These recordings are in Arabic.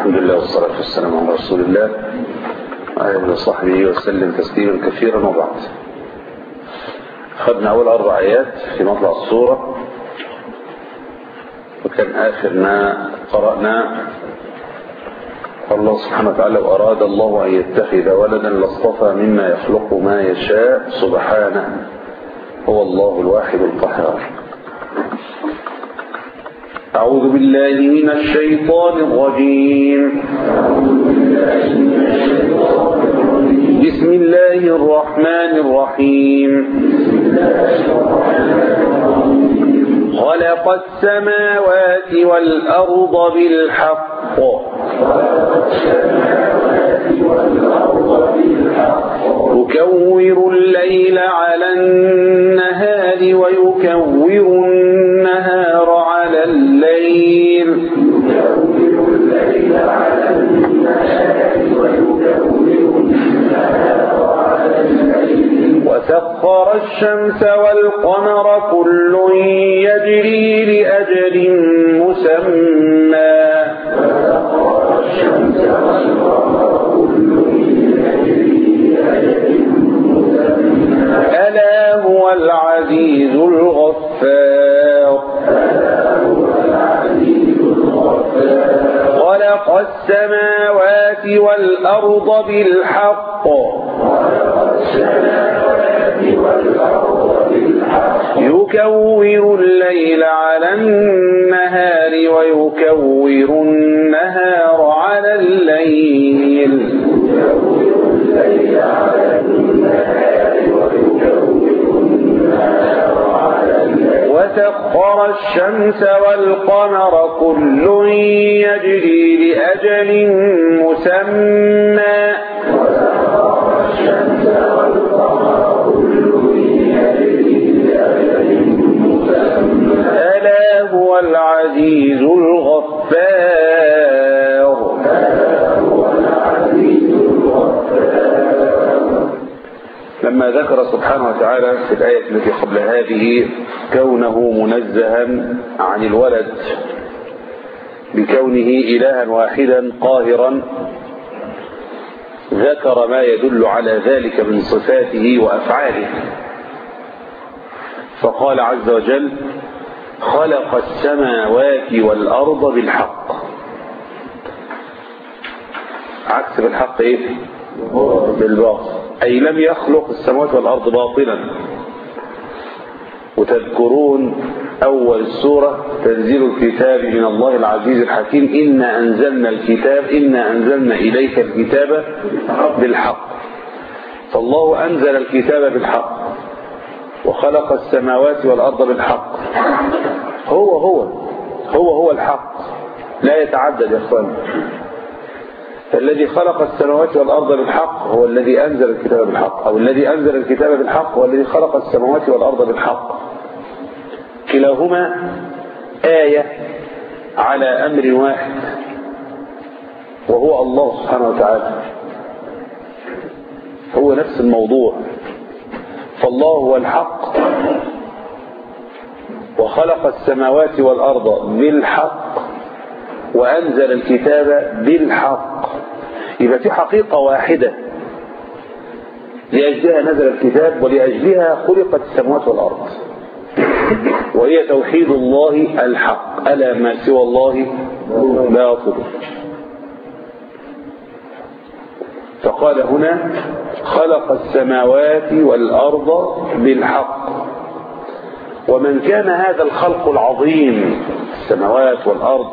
الحمد لله والصلاة والسلام على رسول الله وآله وصحبه وسلم تسليما كثيرا. وبعد، أخذنا أول 4 آيات في مطلع السورة، وكان آخر ما قرأنا قال الله سبحانه وتعالى: وأراد الله أن يتخذ ولدا لاصطفى مما يخلق ما يشاء سبحانه هو الله الواحد القهار. أعوذ بالله من الشيطان الرجيم. بسم الله الرحمن الرحيم. خلق السماوات والأرض بالحق يكور الليل على النهار ويكور النهار على الليل وسخر الشمس والقمر كل يجري لأجل مسمى ألا هو العزيز الغفار. خلق السماوات والأرض بالحق يكور الليل على النهار ويكور النهار على الليل وسخر الشمس والقمر كل يجري لأجل مسمى ألا هو العزيز الغفار. لما ذكر سبحانه وتعالى في الآية التي قبل هذه كونه منزها عن الولد بكونه إلها واحدا قاهرا، ذكر ما يدل على ذلك من صفاته وأفعاله، فقال عز وجل: خلق السماوات والأرض بالحق. عكس بالحق ايه؟ بالباطل، أي لم يخلق السماوات والأرض باطلا. وتذكرون أول السورة: تنزيل الكتاب من الله العزيز الحكيم، إنا أنزلنا إليك الكتاب بالحق. فالله أنزل الكتاب بالحق وخلق السماوات والأرض بالحق. هو الحق، لا يتعدد يا اخوان. فالذي خلق السماوات والأرض بالحق هو الذي أنزل الكتاب بالحق، أو الذي أنزل الكتاب بالحق هو الذي خلق السماوات والأرض بالحق. كلاهما آية على أمر واحد، وهو الله سبحانه وتعالى، هو نفس الموضوع. فالله هو الحق وخلق السماوات والأرض بالحق وأنزل الكتاب بالحق. يبقى في حقيقة واحدة لأجلها نزل الكتاب ولأجلها خلقت السماوات والأرض، وهي توحيد الله الحق. ألا ما سوى الله باطل. فقال هنا: خلق السماوات والأرض بالحق. ومن كان هذا الخلق العظيم، السماوات والأرض،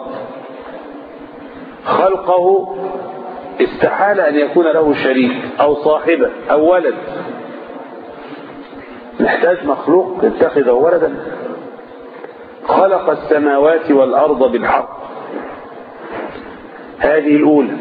خلقه استحال أن يكون له شريك أو صاحبة أو ولد. نحتاج مخلوق يتخذه ولدا؟ خلق السماوات والأرض بالحق، هذه الأولى.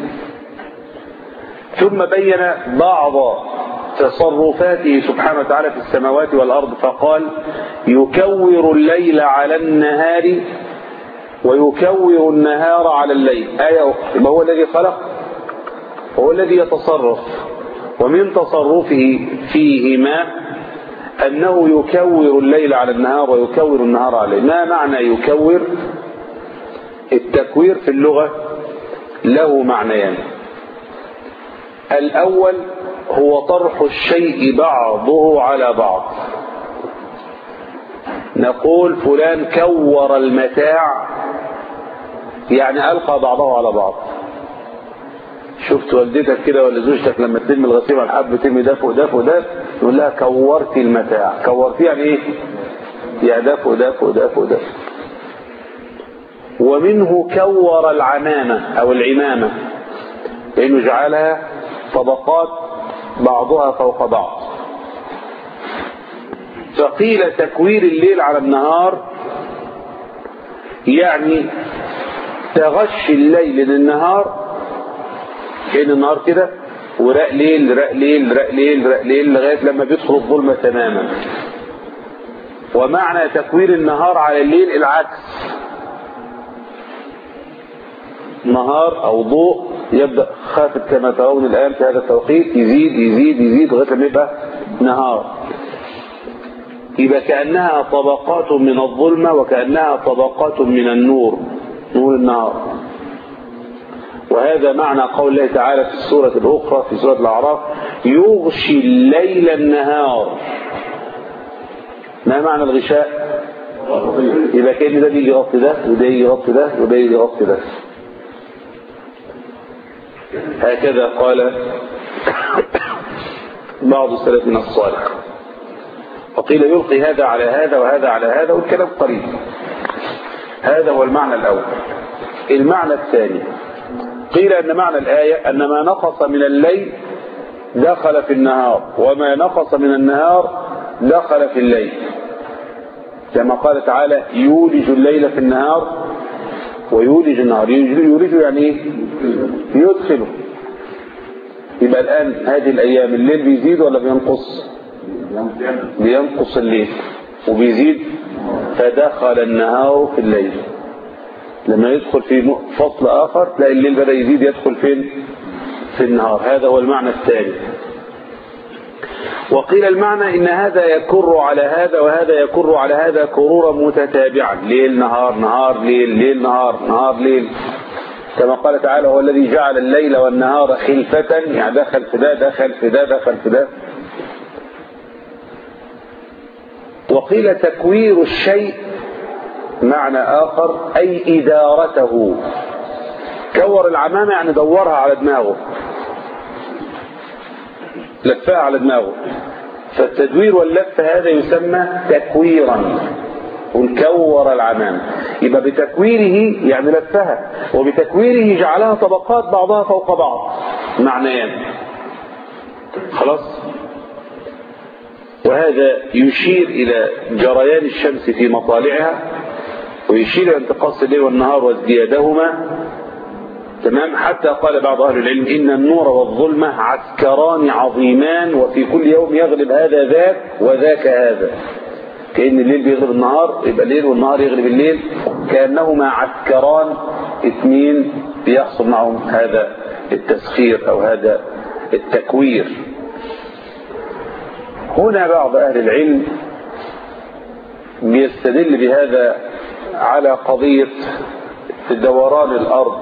ثم بين بعض تصرفاته سبحانه وتعالى في السماوات والأرض، فقال: يكور الليل على النهار ويكور النهار على الليل. آية أخرى. هو الذي خلق، هو الذي يتصرف، ومن تصرفه فيهما أنه يكور الليل على النهار ويكور النهار على الليل. ما معنى يكور؟ التكوير في اللغة له معنيان. الأول هو طرح الشيء بعضه على بعض، نقول فلان كور المتاع، يعني ألقى بعضه على بعض. شفت والدتك كده ولا زوجتك لما تلم الغسيل على الحب ترمي ده فوق ده فوق ده، يقول لها كورت المتاع. كورت يعني ايه؟ يعني ده فوق ده فوق ده فوق ده. ومنه كور العمامة أو العمامة، لأنه جعلها طبقات بعضها فوق بعض. فقيل تكوير الليل على النهار يعني تغشي الليل للنهار، كأن النهار كده ورق ليل رق ليل رق ليل رق ليل لغاية لما بيدخل الظلمة تماما. ومعنى تكوير النهار على الليل العكس، نهار أو ضوء يبدأ خافت كما ترون الآن في هذا التوقيت، يزيد يزيد يزيد لغاية لما يبقى نهار. يبقى كأنها طبقات من الظلمة وكأنها طبقات من النور، نور النهار. وهذا معنى قول الله تعالى في السورة الأخرى في سورة الأعراف: يغشي الليل النهار. ما معنى الغشاء؟ يبقى كأن ده بيجي يغطي ده وده يجي يغطي ده وده يجي يغطي ده. هكذا قال بعض سلفنا الصالح. وقيل يلقي هذا على هذا وهذا على هذا، والكلام قريب. هذا هو المعنى الأول. المعنى الثاني قيل أن معنى الآية أن ما نقص من الليل دخل في النهار، وما نقص من النهار دخل في الليل، كما قال تعالى: يولج الليل في النهار ويولج النهار. يولج يعني ايه؟ يدخله. يبقى الآن هذه الأيام الليل بيزيد ولا بينقص؟ بينقص الليل وبيزيد، فدخل النهار في الليل. لما يدخل في فصل آخر تلاقي الليل بدأ يزيد، يدخل فين؟ في النهار. هذا هو المعنى الثاني. وقيل المعنى إن هذا يكر على هذا وهذا يكر على هذا كرورا متتابعا، ليل نهار نهار ليل ليل نهار نهار ليل، كما قال تعالى: هو الذي جعل الليل والنهار خلفة، يعني دخل في ده دخل في ده دخل في ده. وقيل تكوير الشيء معنى آخر أي إدارته. كور العمامة يعني دورها على دماغه، لفها على دماغه. فالتدوير واللف هذا يسمى تكويرا، ونكور العمامة. يبقى بتكويره يعني لفها، وبتكويره جعلها طبقات بعضها فوق بعض، معنيان. خلاص. وهذا يشير إلى جريان الشمس في مطالعها، ويشير إلى انتقاص الليل والنهار وازديادهما. تمام. حتى قال بعض أهل العلم: إن النور والظلمة عسكران عظيمان، وفي كل يوم يغلب هذا ذاك وذاك هذا. كأن الليل بيغلب النهار يبقى الليل، والنهار يغلب الليل، كأنهما عسكران اثنين بيحصل معهم هذا التسخير أو هذا التكوير. هنا بعض أهل العلم بيستدل بهذا على قضية دوران الأرض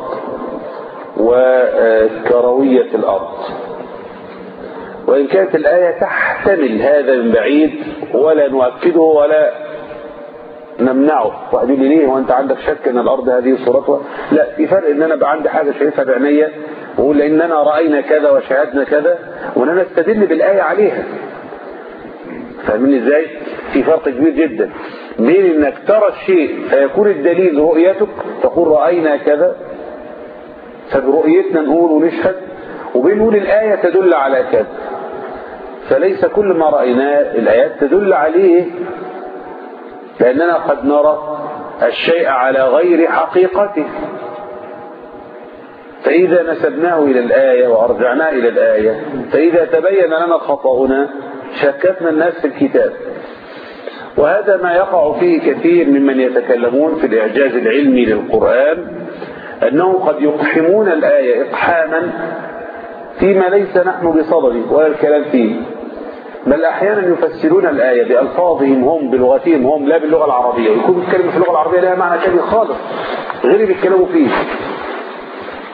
وكروية الأرض، وإن كانت الآية تحتمل هذا من بعيد ولا نؤكده ولا نمنعه. واحد يقول لي: ليه وانت عندك شك ان الارض هذه صورتها؟ لا، في فرق ان انا بقى عندي حاجه شايفها بعينيا واقول لاننا راينا كذا وشاهدنا كذا، وان انا استدل بالايه عليها. فاهمين ازاي؟ في فرق كبير جدا بين انك ترى الشيء فيكون الدليل رؤيتك، تقول راينا كذا فبرؤيتنا نقول ونشهد، وبين نقول الايه تدل على كذا. فليس كل ما رأيناه الآيات تدل عليه، لأننا قد نرى الشيء على غير حقيقته. فإذا نسبناه إلى الآية وأرجعناه إلى الآية، فإذا تبين لنا خطأنا شككنا الناس في الكتاب. وهذا ما يقع فيه كثير ممن يتكلمون في الإعجاز العلمي للقرآن، أنهم قد يقحمون الآية إقحاما فيما ليس نحن بصدده ولا الكلام فيه، بل أحيانا يفسرون الآية بألفاظهم هم بلغتهم هم لا باللغة العربية، ويكون الكلمة في اللغة العربية لها معنى ثاني خالص غير اللي بيتكلموا فيه.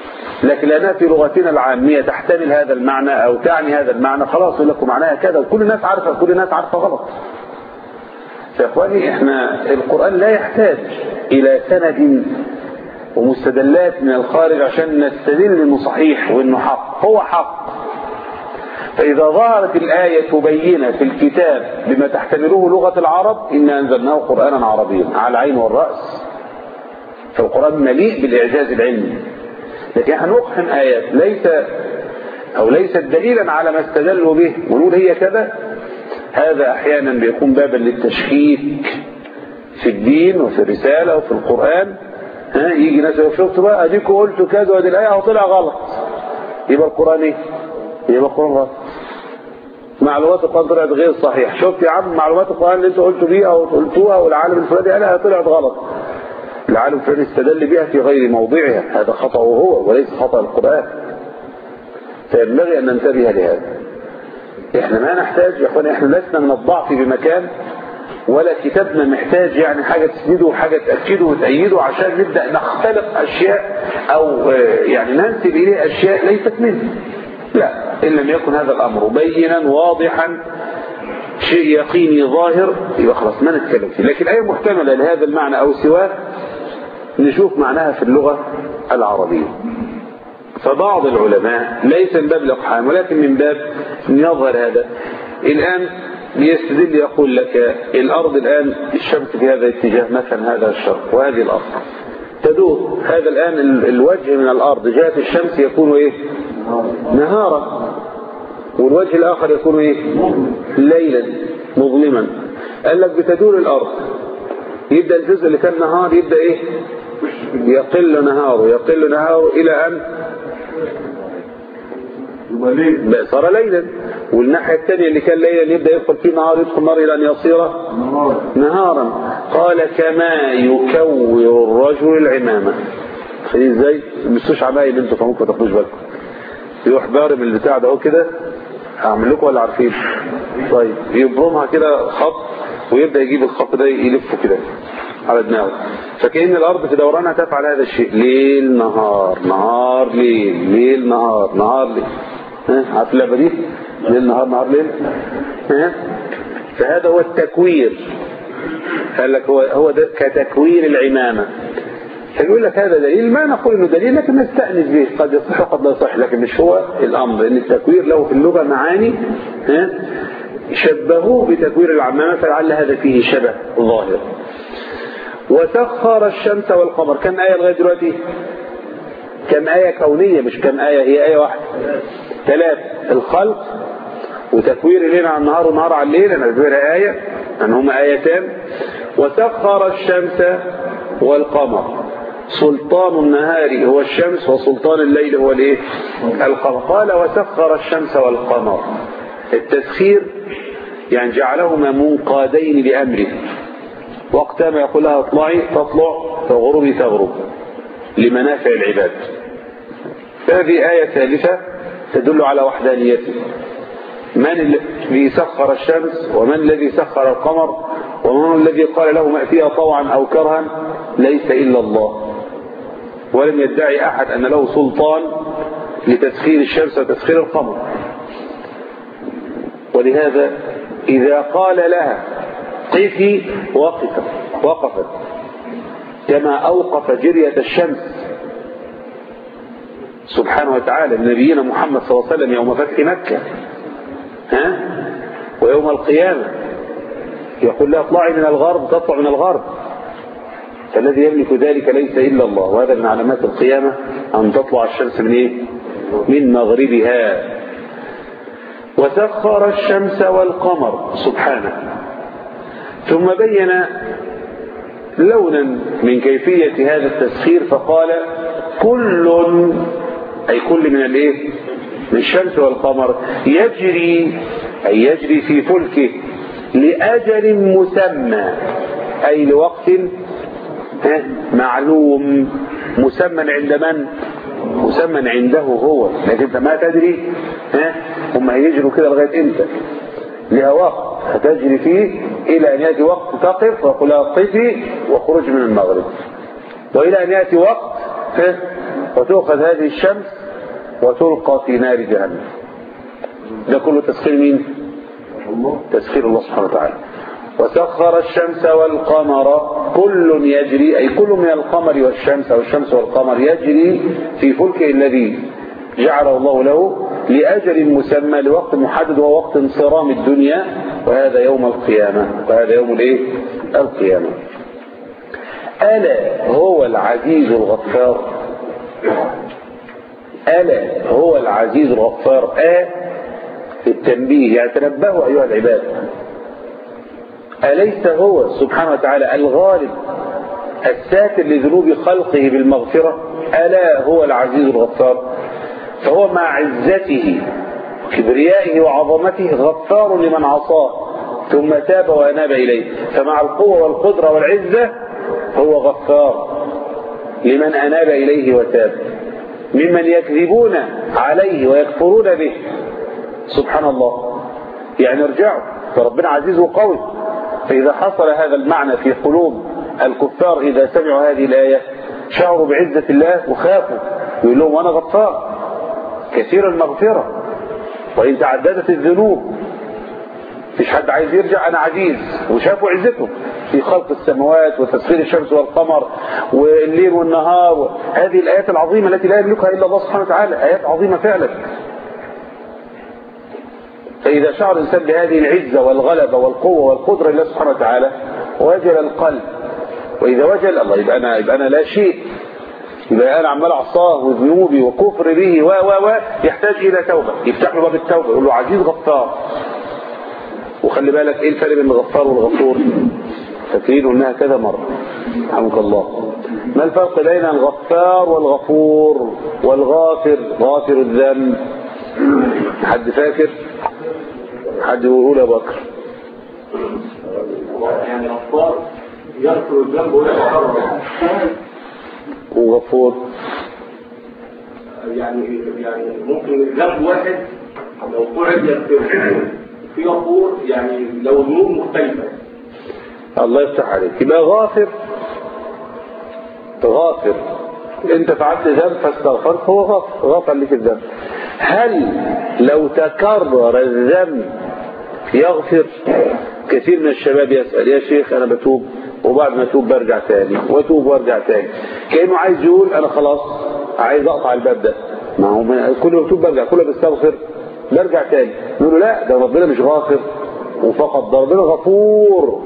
لكن لأنها في لغتنا العامية تحتمل هذا المعنى أو تعني هذا المعنى، خلاص يقول لكم معناها كذا، وكل الناس عارفة، كل الناس عارفة غلط. يا إخواني إحنا القرآن لا يحتاج إلى سند ومستدلات من الخارج عشان نستدل إنه صحيح وإنه حق، هو حق. فإذا ظهرت الآية بينة في الكتاب بما تحتمله لغة العرب إنا أنزلناه قرآنا عربيا على العين والرأس، فالقرآن مليء بالإعجاز العلمي. لكن هنقحم آيات ليست دليلا على ما استدلوا به ونقول هي كذا، هذا أحيانا بيكون بابا للتشكيك في الدين وفي الرسالة وفي القرآن. يجي ناس يقول شفت بقى اديكوا قلتوا كذا وادي الآية طلع غلط، يبقى القرآن ايه؟ يبقى القرآن غلط. معلومات القرآن طلعت غير صحيح. شفت يا عم معلومات القرآن اللي انتوا قلتوا بيها او قلتوها والعالم الفلاني قالها طلعت غلط، العالم الفلاني استدل بها في غير موضعها، هذا خطأه هو وليس خطأ القرآن. فينبغي ان ننتبه لهذا. احنا ما نحتاج يا اخواني، احنا لسنا من الضعف بمكان، ولا كتابنا محتاج يعني حاجة تسنده وحاجة تأكده وتأيده عشان نبدأ نختلق أشياء أو يعني ننسب إليه أشياء ليست منه. لا، إن لم يكن هذا الأمر بينا واضحا شيء يقيني ظاهر يبقى خلاص ما نتكلم فيه. لكن أي محتملة لهذا المعنى أو سواه نشوف معناها في اللغة العربية. فبعض العلماء ليس من باب الإقحام ولكن من باب أن يظهر هذا. الآن يستدل يقول لك الأرض الآن الشمس في هذا الاتجاه مثلا، هذا الشرق وهذه الأرض تدور، هذا الآن الوجه من الأرض جهة الشمس يكون إيه؟ نهارا، والوجه الآخر يكون إيه؟ ليلا مظلما. قال لك بتدور الأرض، يبدأ الجزء اللي كان نهار يبدأ إيه؟ يقل نهاره إلى أن صار ليلا، والناحية الثانية اللي كان ليلا يبدأ يدخل فيه نهار، يدخل نهار إلى أن يصير نهارا. قال كما يكور الرجل العمامة. خليه ازاي؟ مستوش عمايل انتوا فممكن تاخدوش بالكم. يروح بارم البتاع ده اهو كده، هعمل لكم ولا عارفين؟ طيب يبرمها كده خط ويبدأ يجيب الخط ده يلفه كده على دماغه، فكأن الأرض في دورانها تفعل هذا الشيء، ليل نهار نهار ليل، ليل نهار نهار ليل. عارف اللعبة دي؟ ليل نهار نهار ليل. فهذا هو التكوير. قال لك هو ده كتكوير العمامة. فيقول لك هذا دليل، ما نقول انه دليل لكن نستأنس به، قد يصح وقد لا يصح، لكن مش هو الأمر. ان التكوير له في اللغة معاني شبهوه بتكوير العمامة، فلعل هذا فيه شبه ظاهر. وسخر الشمس والقمر، كم آية لغاية دلوقتي؟ كم آية كونية، مش كم آية، هي آية واحدة. 3: الخلق وتكوير الليل على النهار والنهار على الليل، أنا بعتبرها آية أن هما آيتان. وسخر الشمس والقمر، سلطان النهار هو الشمس وسلطان الليل هو الايه؟ القمر. قال وسخر الشمس والقمر، التسخير يعني جعلهما منقادين لأمره، وقت ما يقول لها اطلعي تطلع، تغربي تغرب، لمنافع العباد. هذه آية ثالثة تدل على وحدانيته. من الذي سخر الشمس ومن الذي سخر القمر ومن الذي قال له ائتيا طوعا أو كرها؟ ليس إلا الله. ولم يدعي أحد أن له سلطان لتسخير الشمس وتسخير القمر. ولهذا إذا قال لها قفي وقفت، كما أوقف جرية الشمس سبحانه وتعالى نبينا محمد صلى الله عليه وسلم يوم فتح مكة ويوم القيامة، يقول لها اطلعي من الغرب تطلع من الغرب، فالذي يملك ذلك ليس إلا الله. وهذا من علامات القيامة أن تطلع الشمس من إيه؟ من مغربها. وسخر الشمس والقمر سبحانه، ثم بين لونا من كيفية هذا التسخير فقال كل، أي كل من الإيه؟ من الشمس والقمر يجري، أي يجري في فلكه لأجل مسمى، أي لوقت معلوم. مسمى عند من؟ مسمى عنده هو، لكن انت ما تدري هم هيجروا كده لغاية امتى. لها وقت هتجري فيه إلى أن يأتي وقت تقف وقل لها قفي وخرج من المغرب، وإلى أن يأتي وقت وتؤخذ هذه الشمس وتلقى في نار جهنم. ده كله تسخير مين؟ تسخير الله سبحانه وتعالى. وسخر الشمس والقمر كل يجري، أي كل من القمر والشمس أو الشمس والقمر يجري في فلكه الذي جعله الله له لأجل مسمى لوقت محدد وهو وقت انصرام الدنيا، وهذا يوم القيامة، وهذا يوم القيامة. ألا هو العزيز الغفار، ألا هو العزيز الغفار. التنبيه، يعني تنبهوا أيها العباد، أليس هو سبحانه وتعالى الغالب الساتر لذنوب خلقه بالمغفرة؟ ألا هو العزيز الغفار. فهو مع عزته وكبريائه وعظمته غفار لمن عصاه ثم تاب وأناب إليه، فمع القوة والقدرة والعزة هو غفار لمن أناب إليه وتاب، ممن يكذبون عليه ويكفرون به. سبحان الله. يعني ارجعوا، فربنا عزيز وقوي. فإذا حصل هذا المعنى في قلوب الكفار إذا سمعوا هذه الآية شعروا بعزة الله وخافوا، يقول لهم وأنا غفار كثير المغفرة وإن تعددت الذنوب. مفيش حد عايز يرجع، أنا عزيز. وشافوا عزته في خلق السماوات وتسخير الشمس والقمر والليل والنهار. هذه الآيات العظيمة التي لا يملكها إلا الله سبحانه وتعالى، آيات عظيمة فعلا. فإذا شعر الإنسان بهذه العزة والغلبة والقوة والقدرة لله سبحانه وتعالى وجل القلب. وإذا وجل الله يبقى أنا لا شيء، يبقى أنا عمال أعصاه وذنوبي وكفر به يحتاج إلى توبة. يفتح له باب التوبة، يقول له عزيز غفار. وخلي بالك إيه الفرق بين الغفار والغفور؟ فاكرين قلناها كذا مرة رحمك الله. ما الفرق بين الغفار والغفور والغافر؟ غافر الذنب، حد فاكر؟ حد يقول يا بكر؟ يعني غفار يغفر الذنب ويغفر، وغفور يعني ممكن الذنب واحد لو فعل يغفر، في غفور يعني لو ذنوب مختلفة. الله يفتح عليك. يبقى غافر انت فعلت ذنب فاستغفرت، هو غفر لك الذنب. هل لو تكرر الذنب يغفر؟ كثير من الشباب يسأل يا شيخ أنا بتوب وبعد ما أتوب برجع تاني وأتوب وارجع تاني، كأنه عايز يقول أنا خلاص عايز أقطع الباب ده. ما هو كل ما أتوب برجع، كل ما بستغفر برجع تاني. نقول له لا، ده ربنا مش غافر وفقط، ده ربنا غفور.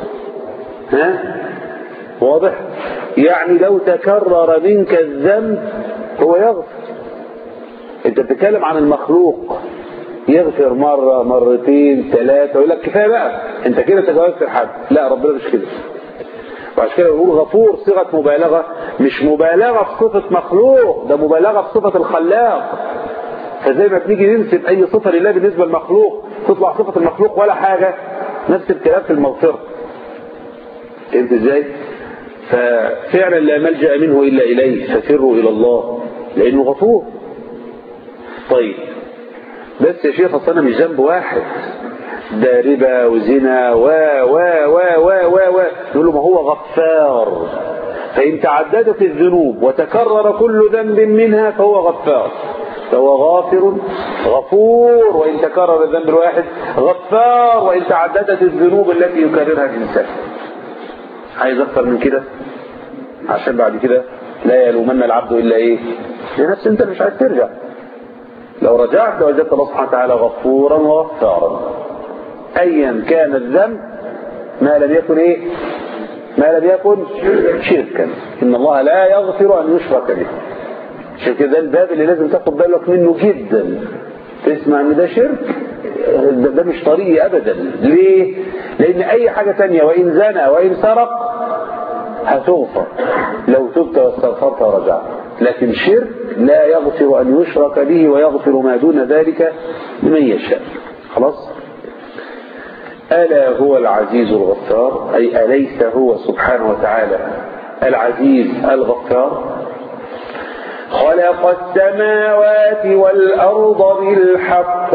واضح؟ يعني لو تكرر منك الذنب هو يغفر. انت بتتكلم عن المخلوق يغفر مرة مرتين ثلاثة ويقول لك كفاية بقى انت كده تجاوزت الحد. لا، ربنا مش كده. وعشان كده يقول غفور صيغة مبالغة، مش مبالغة في صفة مخلوق، ده مبالغة في صفة الخلاق. فزي ما بنيجي ننسب اي صفة لله بالنسبة للمخلوق تطلع صفة المخلوق ولا حاجة، نفس الكلام في المغفرة. فهمت ازاي؟ ففعلا لا ملجأ منه الا اليه، ففروا الى الله لانه غفور. طيب بس يا شيخ اصل انا مش ذنب واحد، ده ربا وزنا و نقول له ما هو غفار. فإن تعددت الذنوب وتكرر كل ذنب منها فهو غفار، فهو غافر غفور. وإن تكرر الذنب الواحد غفار، وإن تعددت الذنوب التي يكررها الإنسان. عايز أكثر من كده؟ عشان بعد كده لا يلومن العبد إلا إيه؟ لنفسه. أنت مش عايز ترجع. لو رجعت لوجدت الله سبحانه وتعالى غفورا وغفارا أيا كان الذنب، ما لم يكن إيه؟ ما لم يكن شركا. إن الله لا يغفر أن يشرك به. عشان كده الباب اللي لازم تاخد بالك منه جدا. تسمع ان ده شرك، ده مش طريقي أبدا. ليه؟ لأن أي حاجة تانية وإن زنى وإن سرق هتغفر لو تبت واستغفرت ورجعت. لكن شرك لا يغفر أن يشرك به، ويغفر ما دون ذلك لمن يشاء. خلاص؟ ألا هو العزيز الغفار، أي أليس هو سبحانه وتعالى العزيز الغفار؟ خلق السماوات والأرض بالحق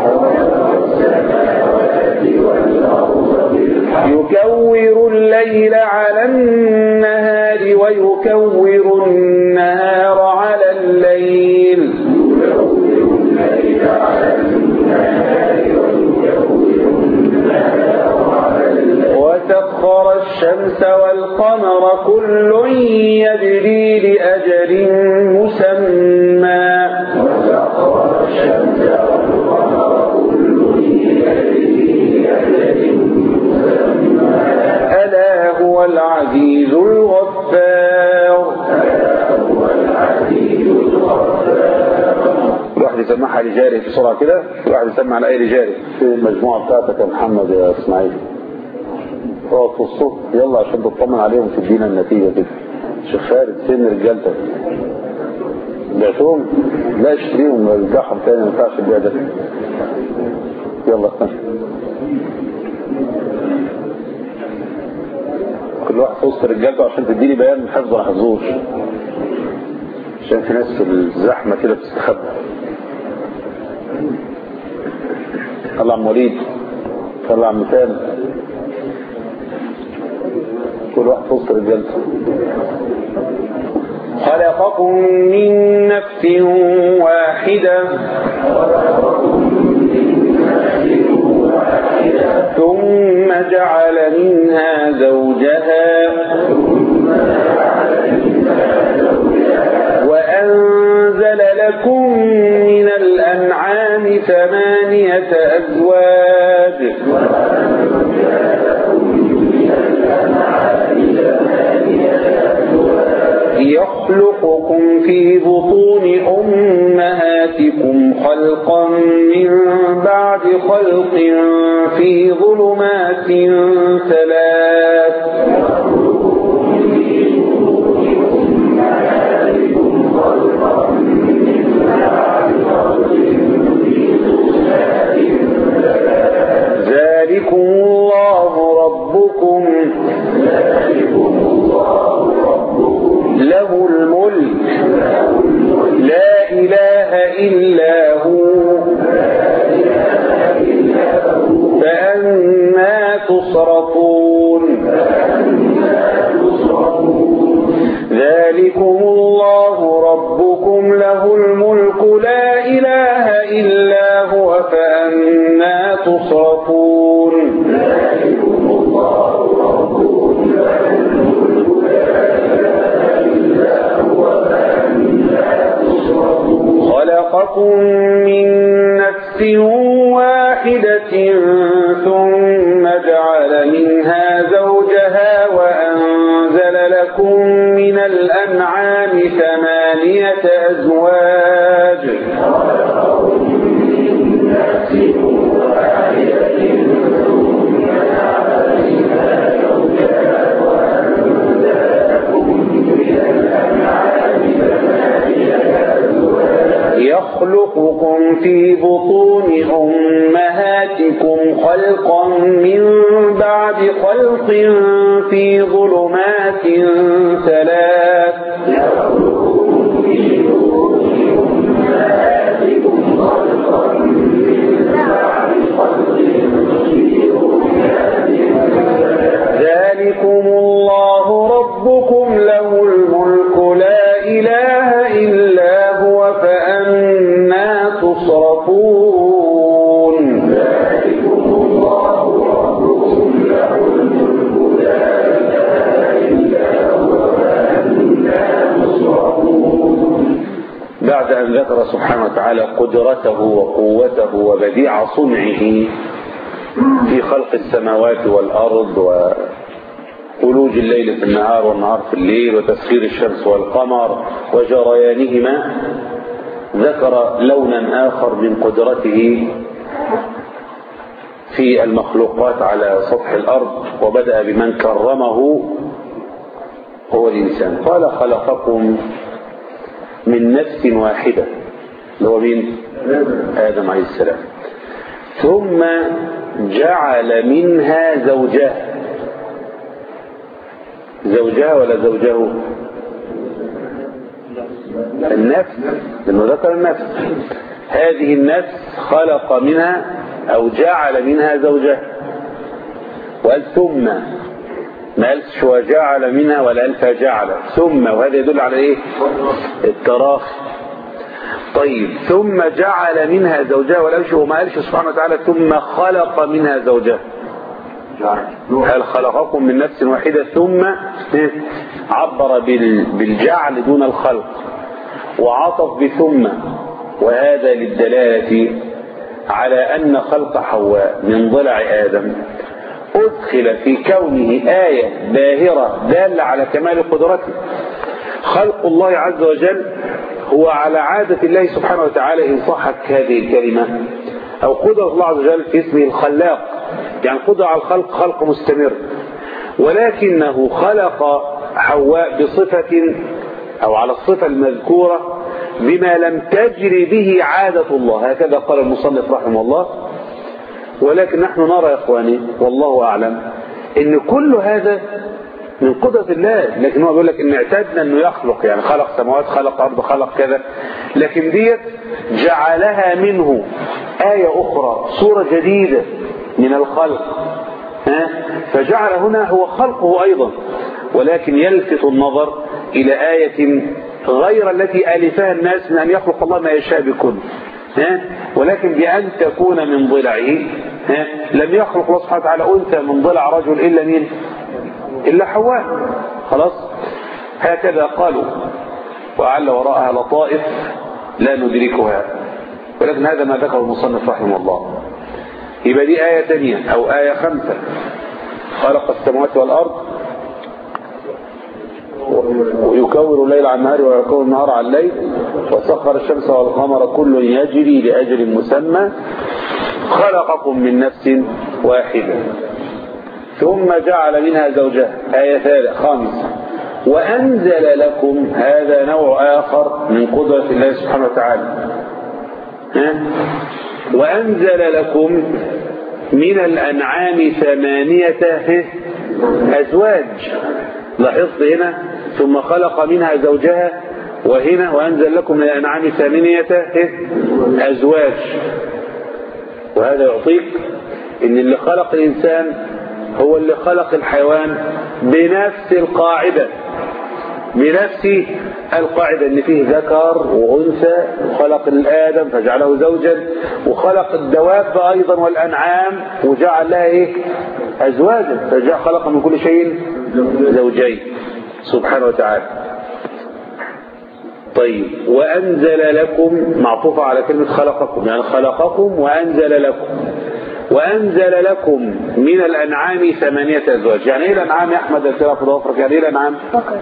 يكور الليل على النهار ويكور النهار على يسمعها لجاره بسرعة كده، في واحد يسمع على أي لجاره في المجموعة بتاعتك يا محمد يا إسماعيل. اقعد في الصوت يلا عشان تطمن عليهم تدينا النتيجة كده. شيخ خالد سن رجالتك بعتهم؟ لا اشتريهم ارجعهم تاني، ما ينفعش البيع ده. يلا كل واحد في وسط رجالته عشان تديني بيان من حفظه ما حفظوش، عشان في ناس في الزحمة كده بتستخبى. طلع عم وليد، طلع عم تامر، كل واحد في وسط رجالته. خلقكم من نفس واحدة ثم جعل منها زوجها وأنزل لكم من الأنعام 8 أزواج يخلقكم في بطون أمهاتكم خلقا من بعد خلق في ظلمات 3 ذلكم الله ربكم له الملك لا إله إلا هو فأنى تصرفون ذلكم الله ربكم له الملك لا إله إلا هو فأنى تصرفون خلقكم من نفس واحدة ثم جعل منها زوجها وأنزل لكم من الأنعام 8 أزواج يخلقكم في بطون أمهاتكم خلقا من بعد خلق في ظلمات 3 ذلكم الله ربكم له الملك لا إله إلا هو فأنى تصرفون بعد أن ذكر سبحانه وتعالى قدرته وقوته وبديع صنعه في خلق السماوات والأرض وولوج الليل في النهار والنهار في الليل وتسخير الشمس والقمر وجريانهما، ذكر لونا آخر من قدرته في المخلوقات على سطح الأرض، وبدأ بمن كرمه هو الإنسان. قال خلقكم من نفس واحدة، اللي هو مين؟ آدم عليه السلام. ثم جعل منها زوجها ولا زوجه؟ النفس، لأنه ذكر النفس. هذه النفس خلق منها أو جعل منها زوجها، وقال ثم، ما قالش وجعل منها ولا قال فجعل، ثم، وهذا يدل على ايه؟ التراخي. طيب ثم جعل منها زوجها، وما قالش سبحانه وتعالى ثم خلق منها زوجها، هل خلقكم من نفس واحدة ثم عبر بالجعل دون الخلق وعطف بثم، وهذا للدلالة على أن خلق حواء من ضلع آدم أدخل في كونه آية باهرة دالة على كمال قدرته. خلق الله عز وجل هو على عادة الله سبحانه وتعالى إن صحت هذه الكلمة أو قدرة الله عز وجل في اسمه الخلاق، يعني قدرة على الخلق خلق مستمر، ولكنه خلق حواء بصفة أو على الصفة المذكورة بما لم تجري به عادة الله، هكذا قال المصنف رحمه الله. ولكن نحن نرى يا إخواني والله أعلم إن كل هذا من قدرة الله، لكن هو بيقول لك إن اعتدنا إنه يخلق، يعني خلق سماوات خلق أرض خلق كذا، لكن ديت جعلها منه آية أخرى صورة جديدة من الخلق، فجعل هنا هو خلقه أيضا، ولكن يلفت النظر إلى آية غير التي ألفها الناس من أن يخلق الله ما يشاء بكل، ولكن بأن تكون من ضلعه. لم يخلق الله سبحانه وتعالى أنثى من ضلع رجل إلا مين؟ إلا حواء. خلاص هكذا قالوا، وعل وراءها لطائف لا ندركها، ولكن هذا ما ذكر المصنف رحمه الله. يبقى دي آية ثانية أو آية 5: خلق السماوات والأرض ويكور الليل على النهار ويكور النهار على الليل وسخر الشمس والقمر كل يجري لأجل مسمى خلقكم من نفس واحدة ثم جعل منها زوجها. آية 5: وأنزل لكم، هذا نوع آخر من قدرة الله سبحانه وتعالى، وأنزل لكم من الأنعام 8 أزواج. لاحظت هنا ثم خلق منها زوجها، وهنا وأنزل لكم من الأنعام 8 أزواج. وهذا يعطيك إن اللي خلق الإنسان هو اللي خلق الحيوان بنفس القاعدة، بنفس القاعدة ان فيه ذكر وأنثى، وخلق الآدم فجعله زوجا، وخلق الدواب أيضا والأنعام وجعل لها أزواجا، فخلق من كل شيء زوجين سبحانه وتعالى. طيب وأنزل لكم معطوفة على كلمة خلقكم، يعني خلقكم وأنزل لكم. وأنزل لكم من الأنعام 8 أزواج. يعني إيه الأنعام يا أحمد السلام وضوافرك؟ يعني إيه الأنعام؟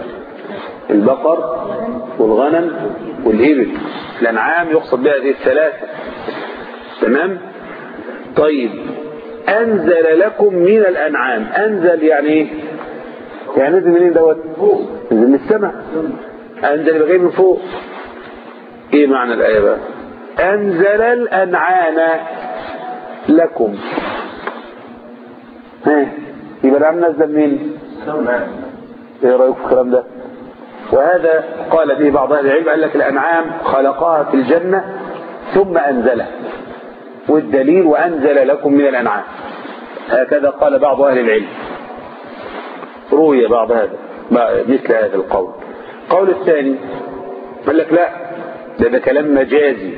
البقر والغنم والإبل. الأنعام يقصد بها هذه الثلاثة. تمام؟ طيب أنزل لكم من الأنعام. أنزل يعني إيه؟ يعني نزل منين دوت؟ نزل من السماء. أنزل بغير من فوق. إيه معنى الآية بقى؟ أنزل الأنعام لكم. يبقى الأنعام نزل منين؟ إيه رأيك في الكلام ده؟ وهذا قال به بعض أهل العلم، قال لك الأنعام خلقها في الجنة ثم أنزلها، والدليل وأنزل لكم من الأنعام. هكذا قال بعض أهل العلم، روي بعض هذا مثل هذا القول. القول الثاني قال لك لا، ده كلام مجازي،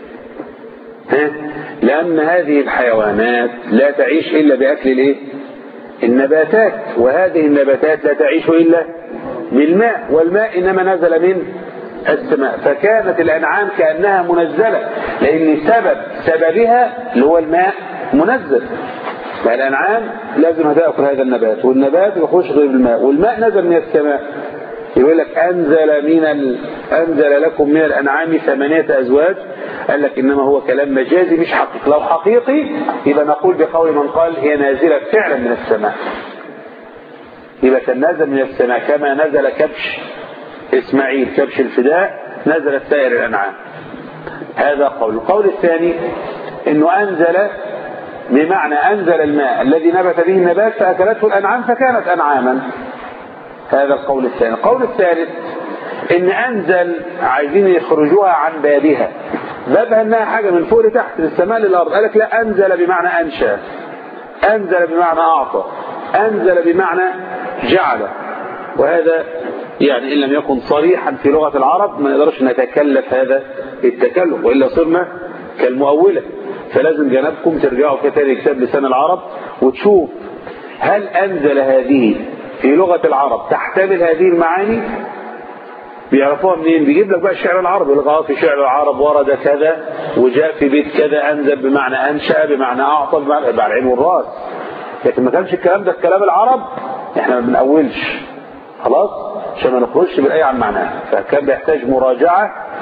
لأن هذه الحيوانات لا تعيش إلا بأكل النباتات، وهذه النباتات لا تعيش إلا بالماء، والماء إنما نزل من السماء، فكانت الأنعام كأنها منزلة، لأن سببها اللي هو الماء منزل. فالأنعام لازم تأكل هذا النبات، والنبات يخش غير الماء، والماء نزل من السماء. يقول لك أنزل لكم من الأنعام 8 أزواج. قال لك إنما هو كلام مجازي مش حقيقي. لو حقيقي يبقى نقول بقول من قال هي نازلة فعلا من السماء، يبقى كان نازل من السماء كما نزل كبش إسماعيل كبش الفداء، نزلت سائر الأنعام. هذا قول. القول الثاني إنه أنزل بمعنى أنزل الماء الذي نبت به النبات فأكلته الأنعام فكانت أنعاما. هذا القول الثاني. القول الثالث إن أنزل عايزين يخرجوها عن بابها، بابها إنها حاجة من فوق لتحت من السماء للأرض. قال لك لا، أنزل بمعنى أنشأ، أنزل بمعنى أعطى، أنزل بمعنى جعل. وهذا يعني إن لم يكن صريحا في لغة العرب ما نقدرش نتكلف هذا التكلف، وإلا صرنا كالمؤولة. فلازم جنبكم ترجعوا كتاب كتاب لسان العرب وتشوف هل أنزل هذه في لغة العرب تحتمل هذه المعاني. بيعرفوها منين؟ بيجيب لك بقى الشعر العربي، يقول في شعر العرب ورد كذا وجاء في بيت كذا، أنزل بمعنى أنشأ بمعنى أعطى بمعنى العين والراس. لكن ما كانش الكلام ده الكلام العرب، احنا ما بنأولش خلاص عشان ما نخرجش بالآية عن معناها. فكان بيحتاج مراجعة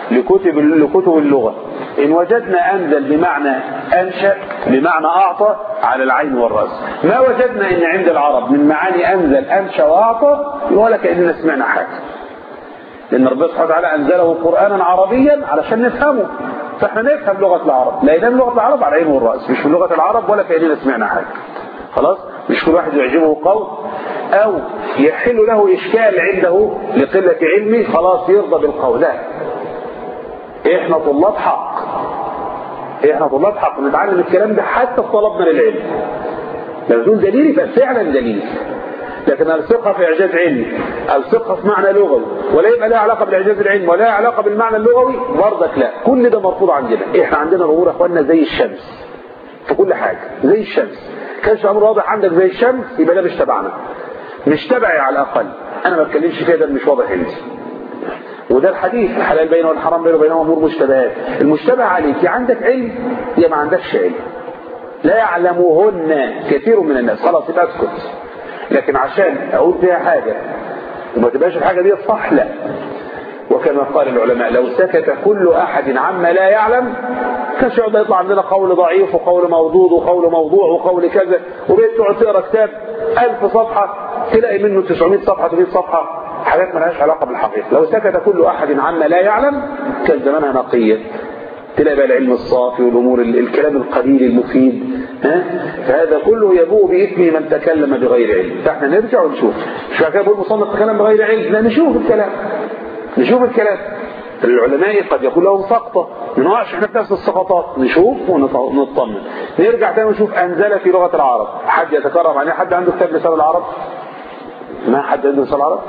لكتب اللغة. إن وجدنا أنزل بمعنى أنشأ بمعنى أعطى على العين والرأس. ما وجدنا إن عند العرب من معاني أنزل أنشأ وأعطى ولا كأننا سمعنا حاجة، لأن ربنا سبحانه وتعالى أنزله قرآنا عربيا علشان نفهمه، فإحنا نفهم لغة العرب، لا ينام لغة العرب على العين والرأس، مش من لغة العرب ولا كأننا سمعنا حاجة. خلاص، مش كل واحد يعجبه قول أو يحل له إشكال عنده لقلة علمه خلاص يرضى بالقول. لا، إحنا طلاب حق، إحنا طلاب حق نتعلم الكلام ده حتى في طلبنا للعلم. لما تقول دليل يبقى فعلا دليل، لكن ألصقها في إعجاز علمي، ألصقها في معنى لغوي ولا يبقى لها علاقة بالإعجاز العلمي ولا لها علاقة بالمعنى اللغوي برضك لا، كل ده مرفوض عندنا. إحنا عندنا الأمور يا أخواننا زي الشمس في كل حاجة، زي الشمس. كانش أمر واضح عندك زي الشمس يبقى ده مش تبعنا، مش تبعي على الأقل، أنا ما بتكلمش فيها، ده مش واضح عندي. وده الحديث الحلال بينه والحرام بينه وبينهم أمور مشتبهات. المشتبه عليك يا عندك علم يا ما عندكش علم، لا يعلمهن كثير من الناس، خلاص يبقى اسكت. لكن عشان أقول فيها حاجة وما تبقاش الحاجة دي صح، لا. وكما قال العلماء لو سكت كل أحد عما لا يعلم كانش يقعد يطلع عندنا قول ضعيف وقول موضوع وقول موضوع وقول كذا، وبقيت تقعد تقرا كتاب 1000 صفحة تلاقي منه 900 صفحة 800 صفحة حاجات ما لهاش علاقة بالحقيقة. لو سكت كل أحد عما لا يعلم كان زمانها نقية، تلاقي بقى العلم الصافي والأمور الكلام القليل المفيد. فهذا كله يبوء بإثم من تكلم بغير علم. فاحنا نرجع ونشوف، مش كده بقول مصنف تكلم بغير علم، لا، نشوف الكلام، نشوف الكلام. العلماء قد يكون لهم سقطة، ما نقعش احنا في نفس السقطات، نشوف ونطمن. نرجع تاني ونشوف أنزل في لغة العرب. حد يتكرم عليه؟ حد عنده كتاب لسان العرب؟ ما حد عنده لسان العرب؟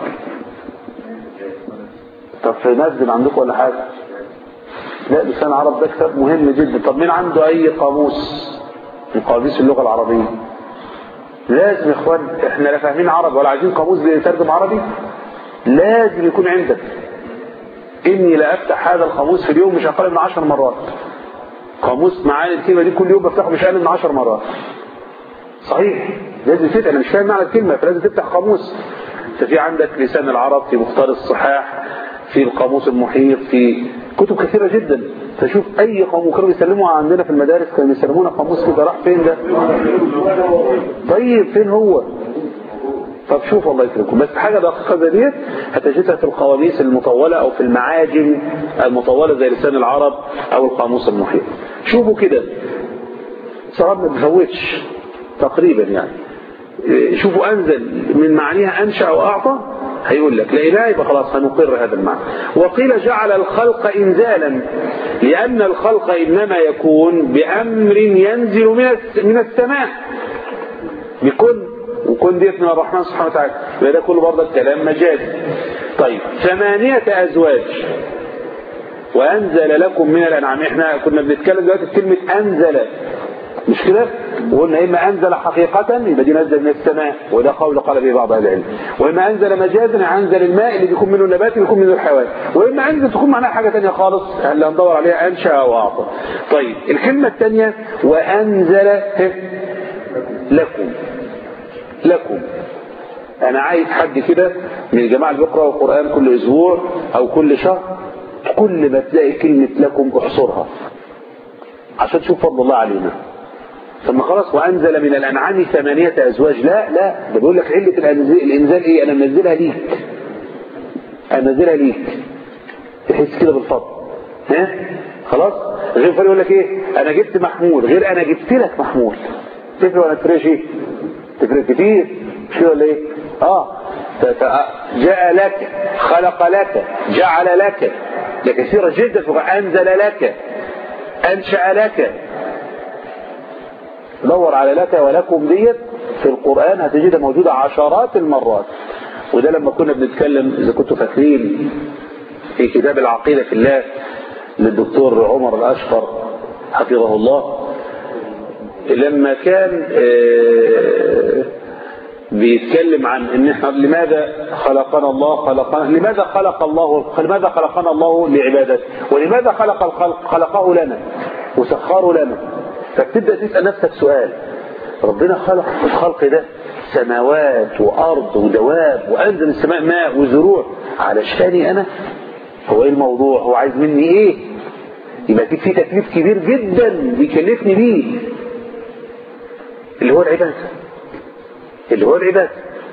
طب نزل عندكم ولا حاجة؟ لا، لسان العرب ده كتاب مهم جدا. طب مين عنده أي قاموس من قواميس اللغة العربية؟ لازم يا اخوان، احنا لا فاهمين عربي ولا عايزين قاموس بيترجم عربي، لازم يكون عندك. إني لا أفتح هذا القاموس في اليوم مش أقل من 10 مرات. قاموس معاني الكلمة دي كل يوم بفتحه مش أقل من 10 مرات. صحيح، لازم تفتح. أنا مش فاهم معنى الكلمة فلازم تفتح قاموس. ففي عندك لسان العرب، في مختار الصحاح، في القاموس المحيط، في كتب كثيرة جدا. فشوف أي قاموس كانوا بيسلموا عندنا في المدارس، كانوا بيسلمونا قاموس كده، راح فين ده؟ طيب فين هو؟ طب شوف الله يكرمكم، بس حاجة دقيقة زي ديت هتجدها في القواميس المطولة أو في المعاجم المطولة زي لسان العرب أو القاموس المحيط. شوفوا كده صراحة ما بفوتش تقريبا يعني. شوفوا أنزل من معانيها أنشأ وأعطى، هيقول لك لقيناه يبقى خلاص هنقر هذا المعنى. وقيل جعل الخلق إنزالا لأن الخلق إنما يكون بأمر ينزل من السماء بكل، وكن ديت من الرحمن سبحانه وتعالى، وده كله برضه كلام مجازي. طيب 8 أزواج وأنزل لكم من الأنعام. احنا كنا بنتكلم دلوقتي في كلمة أنزل، مش كده؟ وقلنا إما أنزل حقيقة يبقى دي نزل من السماء، وده قول قال به بعض أهل العلم، وإما أنزل مجازا أنزل الماء اللي بيكون منه النبات اللي بيكون منه الحيوان، وإما أنزل تكون معناها حاجة تانية خالص اللي هندور عليها أنشأ وأعطى. طيب الكلمة الثانية وأنزل لكم. أنا عايز حد كده من الجماعة اللي بيقرأوا القرآن كل أسبوع أو كل شهر، كل ما تلاقي كلمة لكم احصرها عشان تشوف فضل الله علينا. ثم خلاص وأنزل من الأنعام 8 أزواج، لا ده بيقول لك علة الإنزال إيه؟ أنا منزلها ليك، تحس كده بالفضل. خلاص. غير فرق يقول لك إيه؟ أنا جبت محمول، غير أنا جبت لك محمول. تفرق ولا تفرقش إيه؟ تفرق كتير، مش كده ولا إيه؟ جاء لك، خلق لك، جعل لك، ده كثيرة جدا. أنزل لك، أنشأ لك. دور على لك ولكم ديت في القرآن هتجدها موجودة عشرات المرات. وده لما كنا بنتكلم إذا كنتوا فاكرين في كتاب العقيدة في الله للدكتور عمر الأشقر حفظه الله، لما كان بيتكلم عن ان احنا لماذا خلقنا الله لعبادته، ولماذا خلق الخلق، خلقه لنا وسخره لنا. فتبدأ تسأل نفسك سؤال، ربنا خلق الخلق ده سماوات وأرض ودواب وأنزل السماء ماء وزروع علشاني أنا؟ هو ايه الموضوع؟ هو عايز مني ايه؟ يبقى في تكليف كبير جدا بيكلفني بيه، اللي هو العبادة. اللي هو العبادة.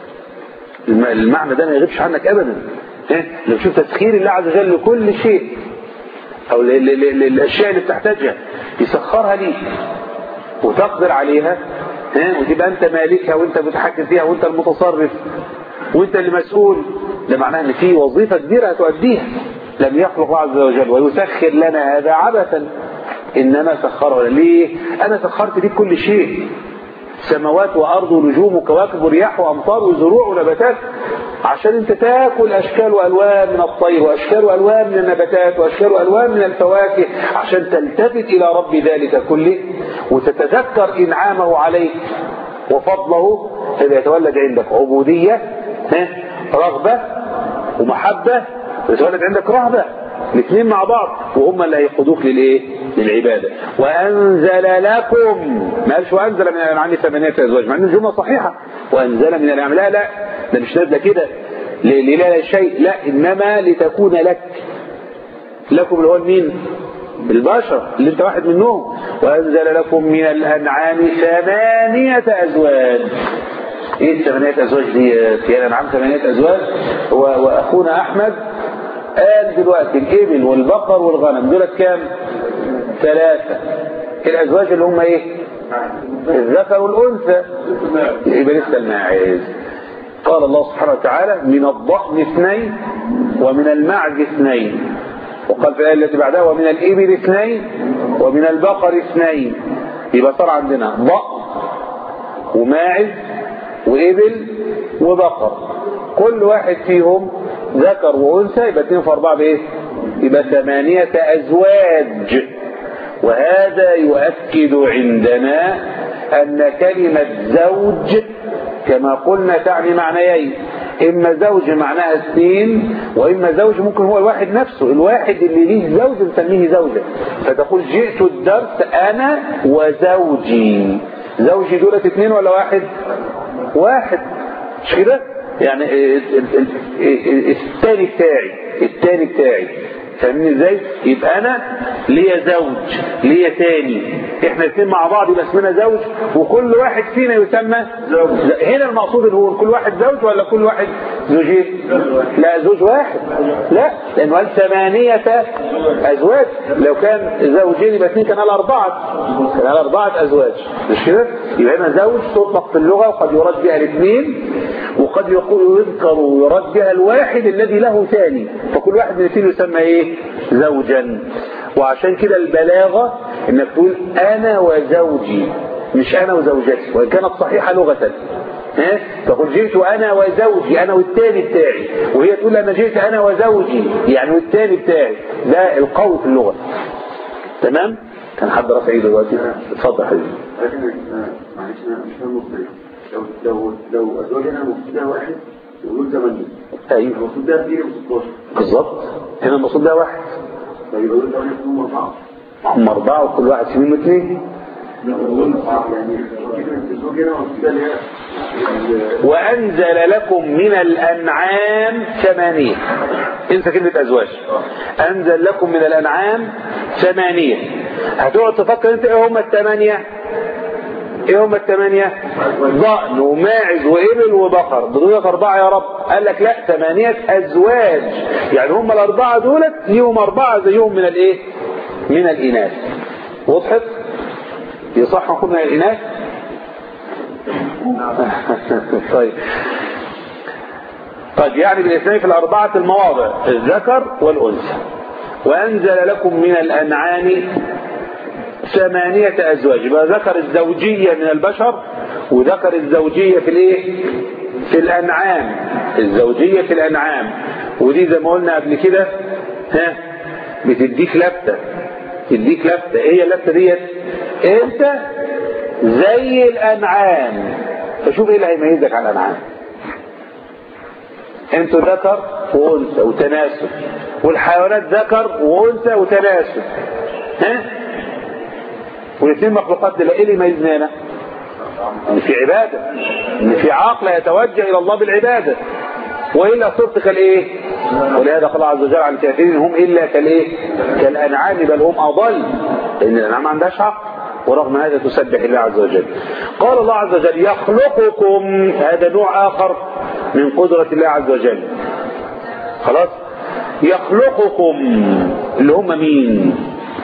المعنى ده ما يغيبش عنك ابدا. لو شوف تسخير الله عز وجل لكل شيء، او للاشياء اللي بتحتاجها يسخرها ليك وتقدر عليها، وتبقى انت مالكها وانت متحكم فيها وانت المتصرف وانت اللي مسؤول. ده معناه ان في وظيفة كبيرة هتؤديها لم يخلق الله عز وجل ويسخر لنا هذا عبثا، انما سخره. ليه؟ انا سخرت ليك كل شيء، سماوات وارض ونجوم وكواكب ورياح وامطار وزروع ونباتات، عشان انت تاكل اشكال والوان من الطير واشكال والوان من النباتات واشكال والوان من الفواكه، عشان تلتفت الى رب ذلك كله وتتذكر انعامه عليك وفضله. هذا يتولد عندك عبودية، رغبة ومحبة، يتولد عندك رهبة، الاثنين مع بعض، وهم اللي هيقودوك للايه؟ للعبادة. وأنزل لكم، ما قالش وأنزل من الأنعام 8 أزواج، مع ان الجملة صحيحة. وأنزل من الأنعام، لا ده مش نازله كده لا شيء، لا، إنما لتكون لك. لكم اللي هو مين؟ البشر اللي انت واحد منهم. وأنزل لكم من الأنعام 8 أزواج. ايه 8 أزواج دي؟ في الأنعام 8 أزواج. وأخونا أحمد قال دلوقتي الإبل والبقر والغنم دولت كام؟ 3. الأزواج اللي هم ايه؟ الذكر والأنثى. يبقى لسه الماعز. قال الله سبحانه وتعالى من الضأن 2 ومن المعز 2، وقال في الآية التي بعدها ومن الإبل 2 ومن البقر 2. يبقى صار عندنا ضأن وماعز وإبل وبقر، كل واحد فيهم ذكر وأنثى، يبقى 2 في 4 بإيه؟ يبقى 8 أزواج. وهذا يؤكد عندنا أن كلمة زوج كما قلنا تعني معنيين، إما زوج معناها 2، وإما زوج ممكن هو الواحد نفسه، الواحد اللي ليه زوج نسميه زوجة. فتقول جئت الدرس أنا وزوجي. زوجي دولة 2 ولا واحد؟ واحد، مش كده؟ يعني الثاني بتاعي فاهمني ازاي؟ يبقى انا ليا زوج ليا تاني، احنا الاثنين مع بعض يبقى اسمنا زوج، وكل واحد فينا يسمى زوج. هنا المقصود اللي هو كل واحد زوج ولا كل واحد زوجين؟ لا، زوج واحد. لا، لانه قال 8 أزواج. لو كان زوجين يبقى 2 كان قال 4، كان قال 4 أزواج، مش كده؟ يبقى هنا زوج تطلق في اللغة وقد يراد بها الاثنين، وقد يذكر ويراد بها الواحد الذي له ثاني، فكل واحد من الاثنين يسمى ايه؟ زوجا. وعشان كده البلاغة انك تقول انا وزوجي، مش انا وزوجتي، وان كانت صحيحة لغة. تقول جئت انا وزوجي، انا والتاني بتاعي، وهي تقول انا جئت انا وزوجي يعني والتاني بتاعي. ده القول في اللغة. تمام؟ كان حد رفع ايده دلوقتي؟ اتفضل حبيبي. معلش انا مش فاهم نقطة. لو ازواجنا المفروض ده واحد ونقول 8. ايوه المفروض ده 2 و16 بالظبط. هنا المفروض ده واحد. طيب يقول 8 هم 4. هم 4 وكل واحد فيهم 2. وأنزل لكم من الأنعام 8. انسى كلمة أزواج. أنزل لكم من الأنعام 8. هتقعد تفكر انت ايه هم ال8؟ ايه هم ال8؟ ضأن وماعز وإبل وبقر، دولت 4 يا رب. قال لك لا، 8 أزواج، يعني هم ال4 دولت ليهم 4 زيهم من الايه؟ من الإناث. وضحت؟ يصح نقول من الإناث؟ طيب يعني بالاثنين في ال4 المواضع، الذكر والأنثى. وأنزل لكم من الأنعام 8 أزواج. يبقى ذكر الزوجية من البشر وذكر الزوجية في الايه؟ في الأنعام. الزوجية في الأنعام، ودي زي ما قلنا قبل كده بتديك لفتة. تديك لفتة. ايه اللفتة ديت؟ انت زي الأنعام، فشوف ايه اللي هيميزك عن الأنعام. انتوا ذكر وأنثى وتناسب، والحيوانات ذكر وأنثى وتناسب. والاثنين مخلوقات دول ايه اللي يميزنا هنا؟ ان في عبادة، ان في عقل يتوجه الى الله بالعبادة، والا صرت كالايه؟ ولهذا قال الله عز وجل عن الكافرين هم إلا كالأنعام بل هم أضل، لأن الأنعام ما عندهاش عقل، ورغم هذا تسبح الله عز وجل. قال الله عز وجل يخلقكم، هذا نوع آخر من قدرة الله عز وجل. خلاص، يخلقكم اللي هم مين؟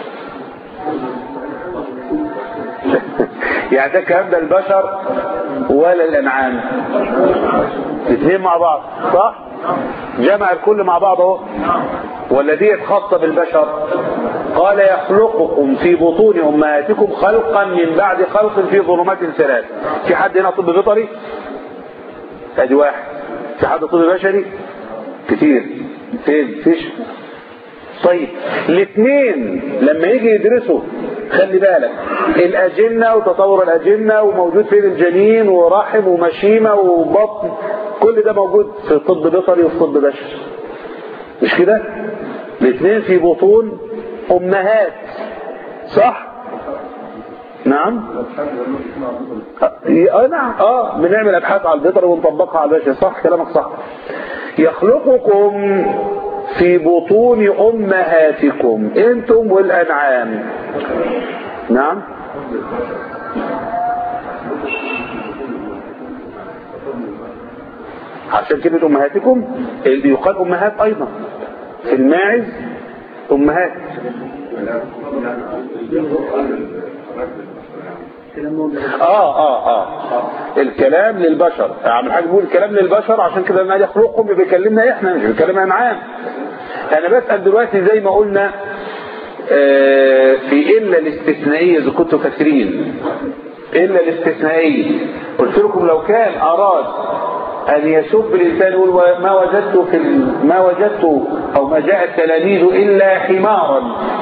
يعني ده الكلام ده البشر ولا الأنعام؟ الاثنين مع بعض صح؟ جمع الكل مع بعض اهو، ولا دي خاصة بالبشر؟ قال يخلقكم في بطون أمهاتكم خلقا من بعد خلق في ظلمات ثلاث. في حد هنا طب بيطري؟ ادي واحد. في حد طب بشري؟ كتير. فين؟ فيش. طيب الاثنين لما يجي يدرسوا خلي بالك الأجنة وتطور الأجنة وموجود فين الجنين ورحم ومشيمة وبطن، كل ده موجود في الطب بيطري وفي الطب بشري، مش كده؟ الاثنين في بطون أمهات صح؟ نعم؟ نعم بنعمل أبحاث على البيطري ونطبقها على البشري، صح كلامك صح. يخلقكم في بطون أمهاتكم أنتم والأنعام. نعم. عشان كده أمهاتكم اللي يقال أمهات أيضا في الماعز أمهات. الكلام للبشر، عم الحاج بيقول الكلام للبشر، عشان كده لما يخلقهم بيكلمنا احنا مش بيكلم انعام. انا بسأل دلوقتي زي ما قلنا في إلا الاستثنائية إذا كنتوا فاكرين إلا الاستثنائية، قلت لكم لو كان أراد أن يسب الإنسان يقول ما وجدت أو ما جاء التلاميذ إلا حمارا،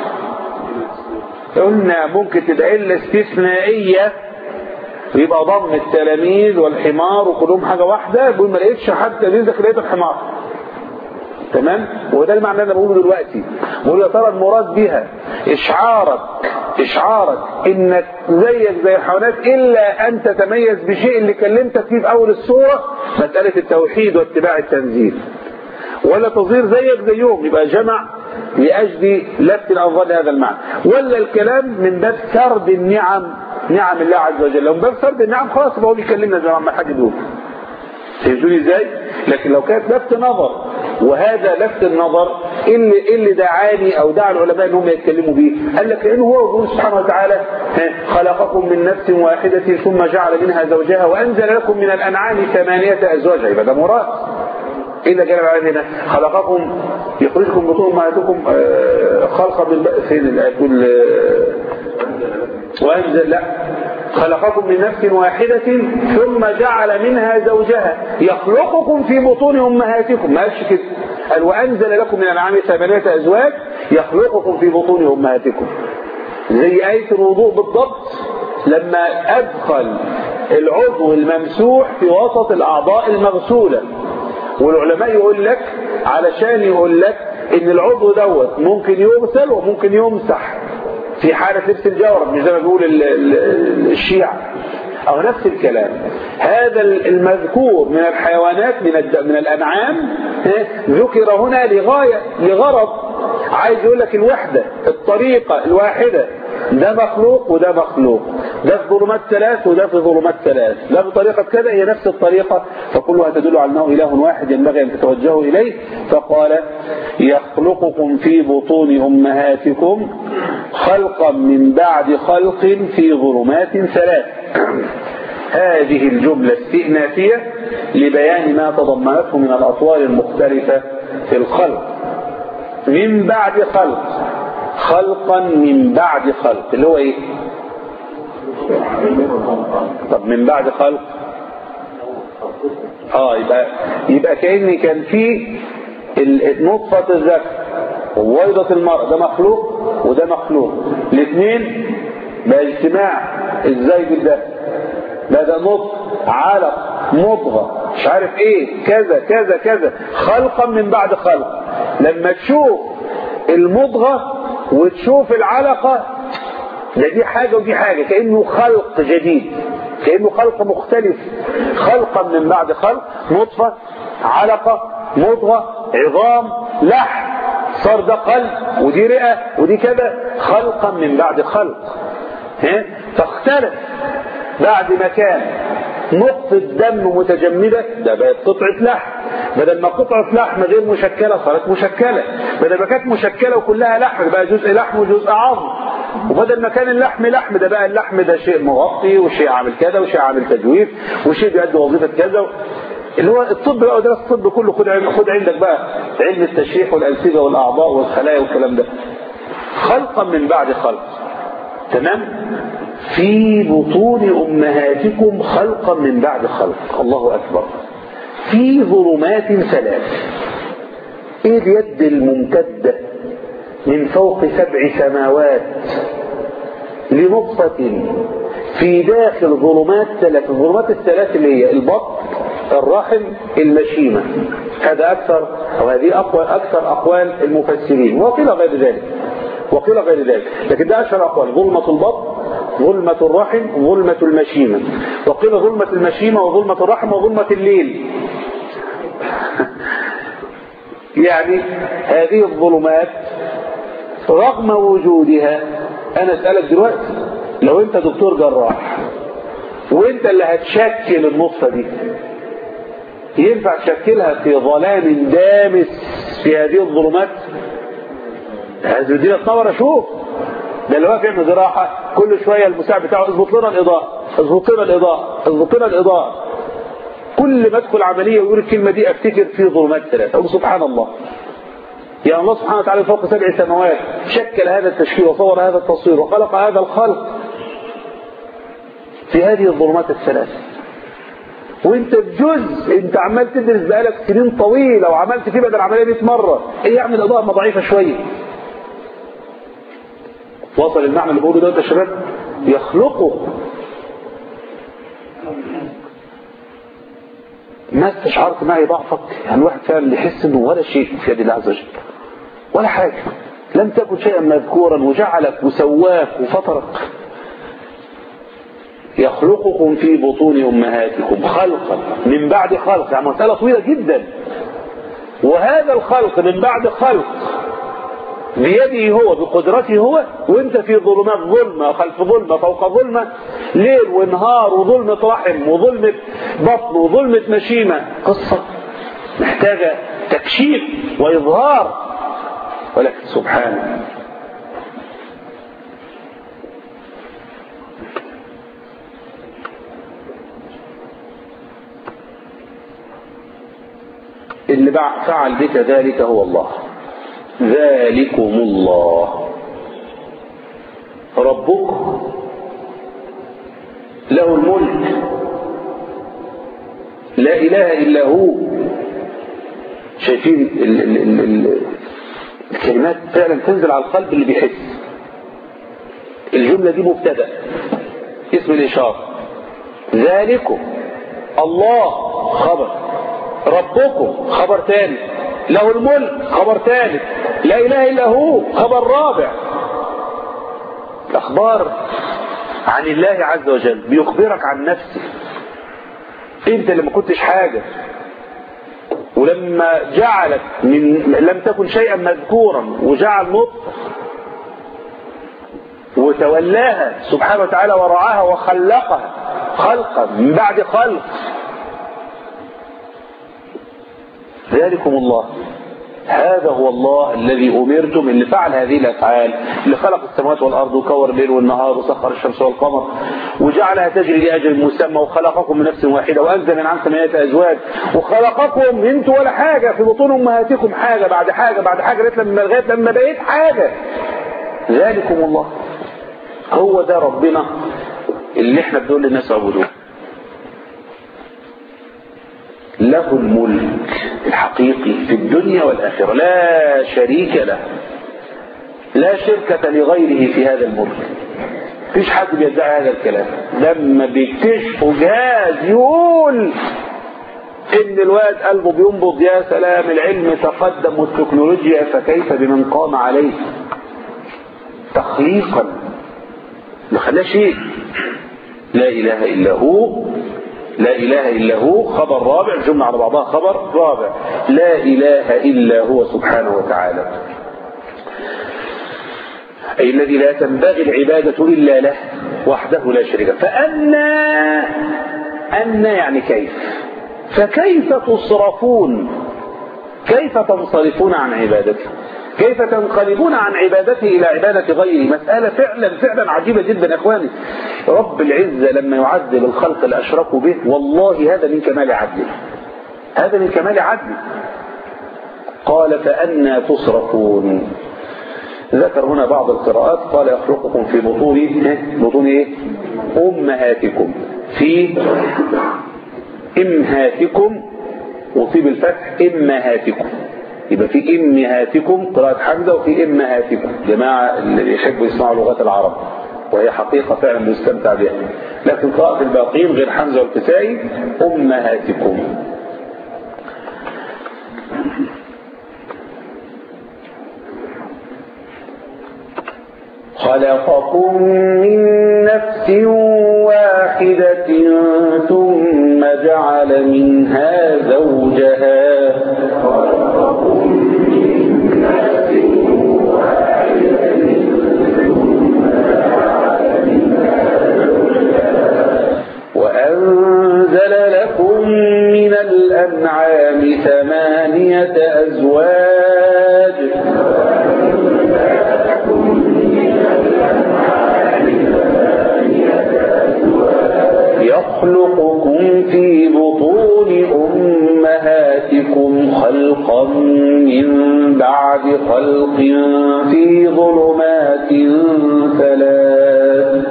قلنا ممكن تبقى إلا استثنائية ويبقى ضم التلاميذ والحمار وكلهم حاجة واحدة، يقول ما لقيتش حد تلاميذك لقيت الحمار. تمام؟ وده المعنى اللي بقوله دلوقتي، بقول يا ترى المراد بها إشعارك إنك زيك زي الحيوانات إلا أن تتميز بشيء اللي كلمتك فيه في أول السورة، مسألة التوحيد واتباع التنزيل، ولا تصير زيك زيهم يبقى جمع لأجل لفت الأنظار لهذا المعنى، ولا الكلام من باب سرد النعم، نعم الله عز وجل. لو من باب سرد النعم خلاص يبقى هو بيكلمنا زي ما حد يقول. فهمتوني ازاي؟ لكن لو كانت لفت نظر، وهذا لفت النظر اللي دعاني او دعا العلماء انهم يتكلموا به، قال لك لانه هو يقول سبحانه وتعالى خلقكم من نفس واحدة ثم جعل منها زوجها وانزل لكم من الانعام 8 ازواج، يبقى ده مراد. ايه اللي جاب على هنا؟ خلقكم يخرجكم بطون امهاتكم خلقا من فين الايه؟ وانزل لا خلقكم من نفس واحدة ثم جعل منها زوجها يخلقكم في بطون أمهاتكم، ما قالش كده، قال وأنزل لكم من الأنعام 8 أزواج يخلقكم في بطون أمهاتكم، زي آية الوضوء بالضبط لما أدخل العضو الممسوح في وسط الأعضاء المغسولة، والعلماء يقول لك علشان يقول لك إن العضو دوت ممكن يغسل وممكن يمسح في حالة لبس الجورب، مش زي ما بيقول الشيعة، أو نفس الكلام. هذا المذكور من الحيوانات من الأنعام ذكر هنا لغرض، عايز يقول لك الوحدة، الطريقة الواحدة، ده مخلوق وده مخلوق، ده في ظلمات 3 وده في ظلمات 3، ده بطريقة كذا هي نفس الطريقة، فكلها تدل على أنه إله واحد ينبغي أن تتوجهوا إليه. فقال يخلقكم في بطون أمهاتكم خلقا من بعد خلق في ظلمات 3. هذه الجملة استئنافية لبيان ما تضمنته من الأطوار المختلفة في الخلق. من بعد خلق، خلقا من بعد خلق اللي هو ايه؟ طب من بعد خلق يبقى كأن كان في نطفة الذكر وبويضة المرأة، ده مخلوق وده مخلوق، الاثنين باجتماع الزيج ده نطفة علق مضغة مش عارف ايه كذا كذا كذا، خلقا من بعد خلق. لما تشوف المضغة وتشوف العلقة، دي حاجة ودي حاجة، كأنه خلق جديد، كأنه خلق مختلف، خلقا من بعد خلق، نطفة علقة مضغة عظام لحم، صار ده قلب ودي رئة ودي كذا، خلقا من بعد خلق. فاختلف بعد ما كان نقطة دم متجمدة ده بقت قطعة لحم، بدل ما قطعة لحم غير مشكلة صارت مشكلة، بدل ما كانت مشكلة وكلها لحم بقى جزء لحم وجزء عظم، وبدل ما كان اللحم لحم ده بقى اللحم ده شيء مغطي وشيء عامل كذا وشيء عامل تجويف وشيء بيؤدي وظيفة كذا، اللي هو الطب بقى ودراسة الطب كله. خد عندك بقى علم التشريح والأنسجة والأعضاء والخلايا والكلام ده، خلقا من بعد خلق. تمام؟ في بطون أمهاتكم خلقا من بعد خلق. الله أكبر. في ظلمات ثلاث. إيه اليد الممتدة من فوق 7 سماوات لنطفة في داخل ظلمات ثلاث. الظلمات الثلاث اللي هي البطن، الرحم، المشيمة. هذا أكثر أو هذه أكثر أقوال المفسرين، وقيل غير ذلك وقيل غير ذلك، لكن ده أشهر أقوال. ظلمة البطن، ظلمة الرحم، ظلمة المشيمة. وقيل ظلمة المشيمة وظلمة الرحم وظلمة الليل. يعني هذه الظلمات رغم وجودها، أنا أسألك دلوقتي لو أنت دكتور جراح وأنت اللي هتشكل النطفة دي، ينفع تشكلها في ظلام دامس في هذه الظلمات؟ هذه الدنيا تنور. أشوف ده اللي واقف يعمل جراحة كل شوية المساعد بتاعه اظبط لنا الإضاءة، اظبط لنا الإضاءة، اظبط لنا الإضاءة. كل ما ادخل عملية ويقول الكلمة دي افتكر في ظلمات ثلاثة. أقول سبحان الله، يا الله سبحانه وتعالى فوق 7 سماوات شكل هذا التشكيل وصور هذا التصوير وخلق هذا الخلق في هذه الظلمات الثلاث، وانت بجزء انت عمال تدرس بقالك سنين طويلة وعملت فيه بدل العملية 100 مرة. ايه يعني الإضاءة ما ضعيفة شوية؟ وصل المعنى اللي بقوله ده يا شباب؟ يخلقه. ما استشعرت معي ضعفك؟ يعني الواحد فعلا يحس انه ولا شيء في يد الله عز وجل، ولا حاجة، لم تكن شيئا مذكورا وجعلك وسواك وفطرك. يخلقكم في بطون أمهاتكم خلقا من بعد خلق. يعني مسألة طويلة جدا، وهذا الخلق من بعد خلق بيده هو بقدرته هو، وانت في ظلمات، ظلمة خلف ظلمة فوق ظلمة، ليل ونهار وظلمة رحم وظلمة بطن وظلمة مشيمة. قصة محتاجة تكشيف وإظهار، ولكن سبحانه اللي فعل بك ذلك هو الله. ذلكم الله ربكم له الملك لا إله إلا هو. شايفين الكلمات فعلا تنزل على القلب اللي بيحس. الجملة دي مبتدأ اسم الإشارة، ذلكم الله خبر، ربكم خبر ثاني، له الملك خبر ثالث، لا إله إلا هو خبر رابع. الأخبار عن الله عز وجل بيخبرك عن نفسه. انت اللي ما كنتش حاجة، ولما جعلك من لم تكن شيئا مذكورا وجعل نطفة وتولاها سبحانه وتعالى ورعاها وخلقها خلقا من بعد خلق. ذلكم الله، هذا هو الله الذي أمرتم، اللي فعل هذه الأفعال، اللي خلق السماوات والأرض وكور الليل والنهار وسخر الشمس والقمر وجعلها تجري لأجل مسمى، وخلقكم من نفس واحدة وأنزل من عنكم 8 أزواج، وخلقكم انتوا ولا حاجة في بطون أمهاتكم حاجة بعد حاجة بعد حاجة لغاية لما بقيت حاجة. ذلكم الله، هو ده ربنا اللي احنا بنقول للناس اعبدوه. له الملك الحقيقي في الدنيا والآخرة، لا شريك له، لا شركة لغيره في هذا الملك. مفيش حد بيدعي هذا الكلام. لما بيكتشفوا جهاز يقول ان الواد قلبه بينبض، يا سلام العلم تقدم والتكنولوجيا، فكيف بمن قام عليه تخليقا ما خلاه شيء. لا إله إلا هو لا إله إلا هو خبر رابع، الجملة على بعضها خبر رابع، لا إله إلا هو سبحانه وتعالى، أي الذي لا تنبغي العبادة إلا له وحده لا شريك له. فأن يعني كيف، فكيف تصرفون، كيف تنصرفون عن عبادته، كيف تنقلبون عن عبادته إلى عبادة غيره؟ مسألة فعلا عجيبة جدا يا إخواني. رب العزة لما يعذب الخلق اللي أشركوا به، والله هذا من كمال عدله، هذا من كمال عدله. قال فأنا تصرفون. ذكر هنا بعض القراءات، قال يخلقكم في بطون إيه؟ أمهاتكم، في إمهاتكم، وفي بالفتح إمهاتكم، يبقى في إمهاتكم قراءة حمزة، وفي إمهاتكم. جماعة اللي يحبوا يسمعوا لغات العرب، وهي حقيقة فعلا بيستمتع بها، لكن قراءة الباقين غير حمزة والكسائي أمهاتكم. خلقكم من نفس واحدة ثم جعل منها زوجها. وأنزل لكم من الأنعام 8 أزواج يخلقكم في بطون أمهاتكم خلقا من بعد خلق في ظلمات 3.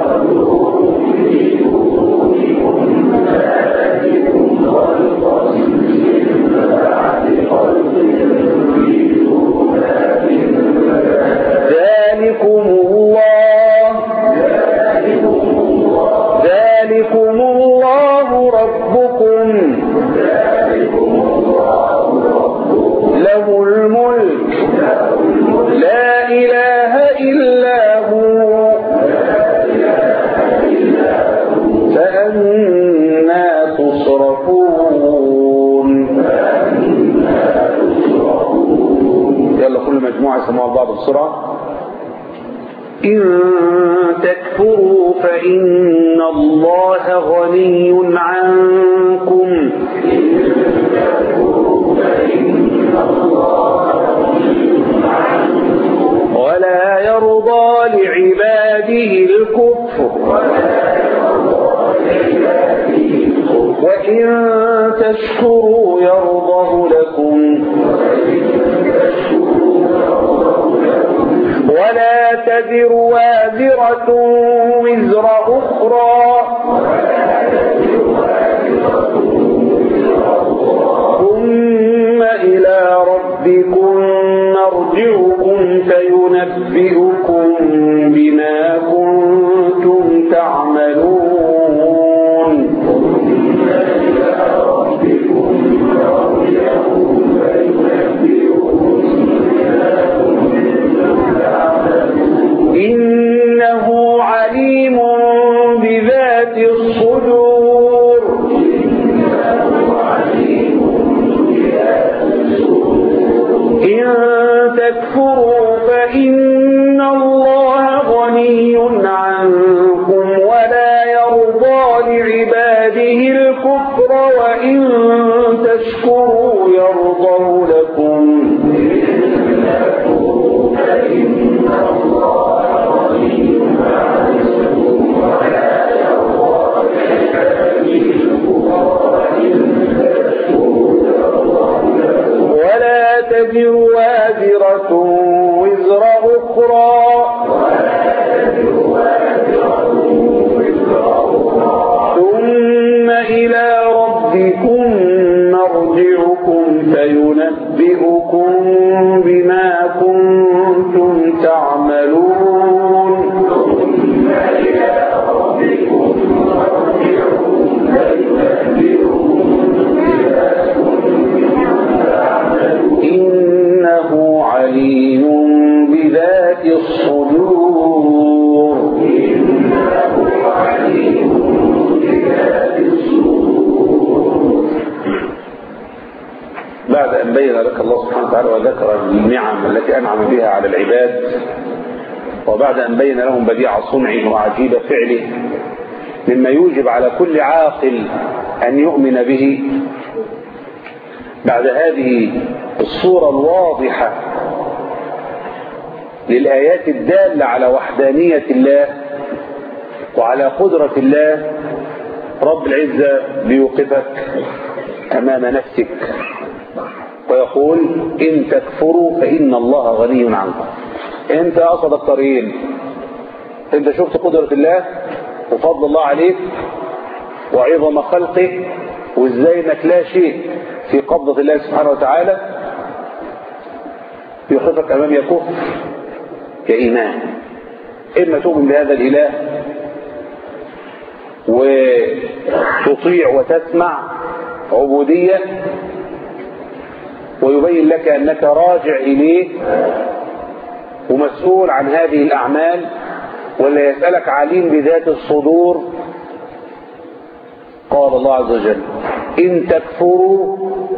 ذلكم الله ربكم له الملك لا إله إلا هو فأنا تصرفون. يلا كل مجموعة يسمعوا بعض بسرعة. إن تكفروا فإن الله غني عنكم ولا يرضى لعباده الكفر وإن تشكروا يرضه لكم ولا تزر وازرة وزر أخرى ثم إلى ربكم مرجعكم فينبئكم بما كنتم تعملون. إنه عليم بذات الصدور. إن تكفروا فإن الله غني عنكم ولا يرضى لعباده الكفر وإن تشكروا يرضه لكم. لك الله سبحانه وتعالى وذكر النعم التي أنعم بها على العباد، وبعد أن بين لهم بديع صنعه وعجيب فعله مما يوجب على كل عاقل أن يؤمن به، بعد هذه الصورة الواضحة للآيات الدالة على وحدانية الله وعلى قدرة الله، رب العزة بيوقفك أمام نفسك ويقول إن تكفروا فإن الله غني عنكم. أنت أصد الطريقين، أنت شفت قدرة الله وفضل الله عليك وعظم خلقه وإزاي إنك لا شيء في قبضة الله سبحانه وتعالى، يوقفك أمام يا كفر يا إيمان. إما تؤمن بهذا الإله وتطيع وتسمع عبودية ويبين لك أنك راجع إليه ومسؤول عن هذه الأعمال، ولا يسألك عليم بذات الصدور. قال الله عز وجل إن تكفروا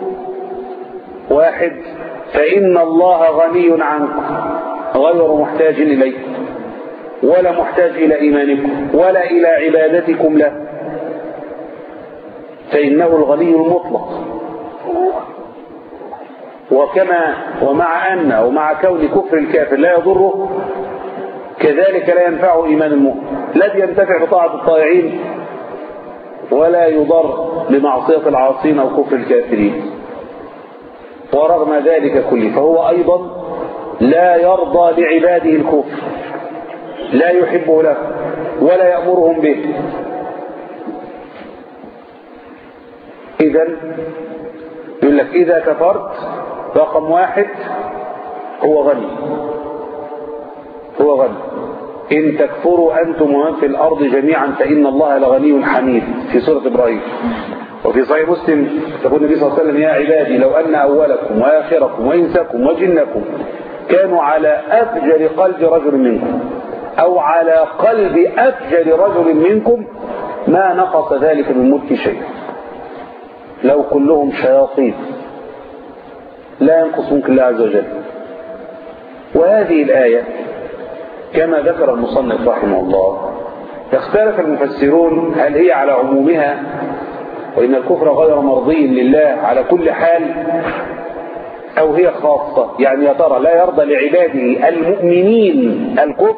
واحد فإن الله غني عنكم غير محتاج إليكم ولا محتاج إلى إيمانكم ولا إلى عبادتكم له، فإنه الغني المطلق. ومع كون كفر الكافر لا يضره، كذلك لا ينفعه إيمان المؤمن، لا ينتفع بطاعة الطائعين ولا يضر بمعصية العاصين أو كفر الكافرين. ورغم ذلك كله فهو أيضا لا يرضى لعباده الكفر، لا يحبه له ولا يأمرهم به. إذن يقول لك إذا كفرت رقم واحد هو غني، هو غني. إن تكفروا أنتم ومن في الأرض جميعا فإن الله لغني حميد في سورة إبراهيم. وفي صحيح مسلم يقول النبي صلى الله عليه وسلم يا عبادي لو أن أولكم وآخركم وإنسكم وجنكم كانوا على أفجر قلب رجل منكم أو على قلب أفجر رجل منكم ما نقص ذلك من ملك شيء. لو كلهم شياطين لا ينقص ملك الله عز وجل. وهذه الآية كما ذكر المصنف رحمه الله اختلف المفسرون هل هي على عمومها وإن الكفر غير مرضي لله على كل حال، أو هي خاصة، يعني يا ترى لا يرضى لعباده المؤمنين الكفر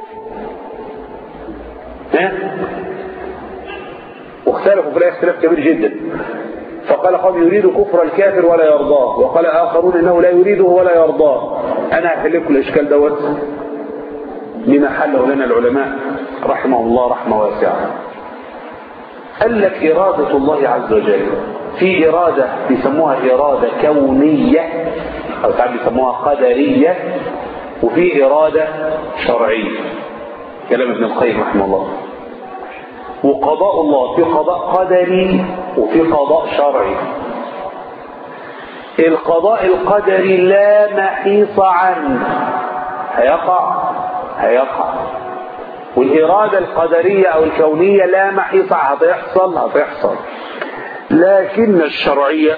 واختلفوا في الآية اختلاف كبير جدا. فقال قوم يريد كفر الكافر ولا يرضاه، وقال آخرون إنه لا يريده ولا يرضاه. أنا هحل لكم الإشكال دوت بما حله لنا العلماء رحمه الله رحمة واسعة. قال لك إرادة الله عز وجل في إرادة بيسموها إرادة كونية أو ساعات بيسموها قدرية، وفي إرادة شرعية، كلام ابن القيم رحمه الله. وقضاء الله في قضاء قدري وفي قضاء شرعي. القضاء القدري لا محيص عنه، هيقع. والإرادة القدرية أو الكونية لا محيص عنها، هتحصل. لكن الشرعية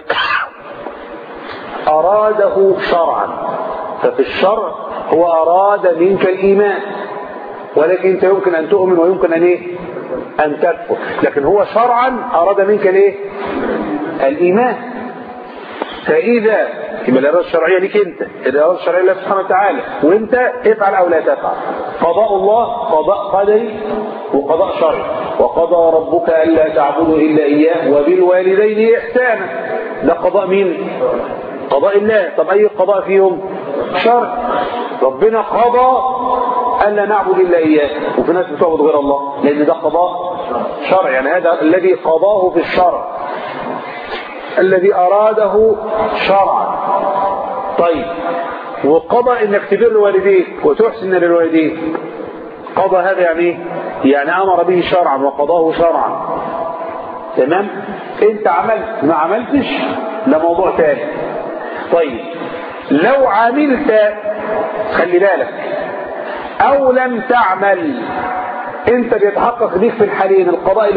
أراده شرعا، ففي الشرع هو أراد منك الإيمان، ولكن أنت يمكن أن تؤمن ويمكن أن تكفر، لكن هو شرعا أراد منك الإيمان. فإذا يبقى الإرادة الشرعية لك أنت، الإرادة الشرعية لله سبحانه وتعالى، وأنت افعل أو لا تفعل. قضاء الله قضاء قدري وقضاء شرعي. وقضى ربك ألا تعبدوا إلا إياه وبالوالدين إحسانا. ده قضاء مين؟ قضاء الله. طب أي قضاء فيهم؟ شرع. ربنا قضى ألا نعبد إلا إياه، وفي ناس بتعبد غير الله، لأن ده قضاء شرع. يعني هذا الذي قضاه في الشرع، الذي أراده شرعا. طيب وقضى إنك تبر لوالديك وتحسن للوالدين، قضى هذا يعني أمر به شرعا وقضاه شرعا. تمام؟ أنت عملت ما عملتش ده موضوع ثاني. طيب لو عملت خلي بالك أو لم تعمل، أنت بيتحقق ليك في الحالين القضاء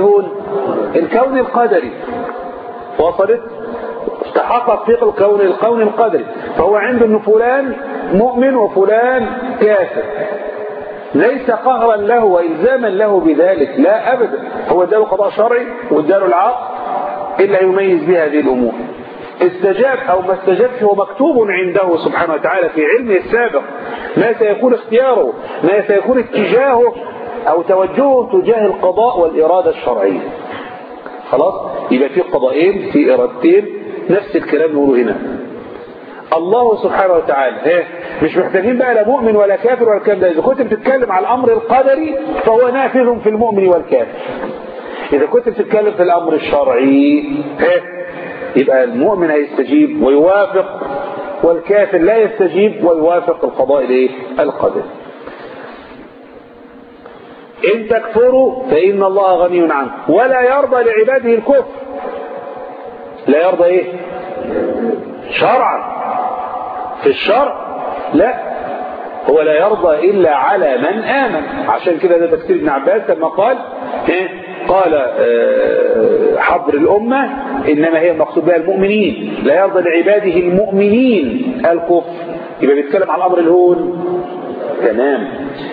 الكوني القدري. وصلت؟ تحقق فيك الكون القدري. فهو عنده ان فلان مؤمن وفلان كافر، ليس قهرا له والزاما له بذلك، لا ابدا، هو اداله قضاء شرعي واداله العقل الا يميز بها هذه الامور. استجاب او ما استجابش هو مكتوب عنده سبحانه وتعالى في علمه السابق ما سيكون اختياره، ما سيكون اتجاهه او توجهه تجاه القضاء والاراده الشرعيه. خلاص، يبقى في قضاءين في ارادتين، نفس الكلام نقوله هنا. الله سبحانه وتعالى مش محتاجين بقى لا مؤمن ولا كافر ولا الكلام ده. اذا كنت بتتكلم على الامر القدري فهو نافذ في المؤمن والكافر. اذا كنت بتتكلم في الامر الشرعي يبقى المؤمن هيستجيب ويوافق، والكافر لا يستجيب ويوافق القضاء القدري. إن تكفروا فإن الله غني عنكم ولا يرضى لعباده الكفر. لا يرضى شرعا، في الشرع لا، هو لا يرضى إلا على من آمن. عشان كده ده تفسير ابن عباس لما قال قال حبر الأمة إنما هي المقصود بها المؤمنين، لا يرضى لعباده المؤمنين الكفر. يبقى بيتكلم على الأمر الهون. تمام.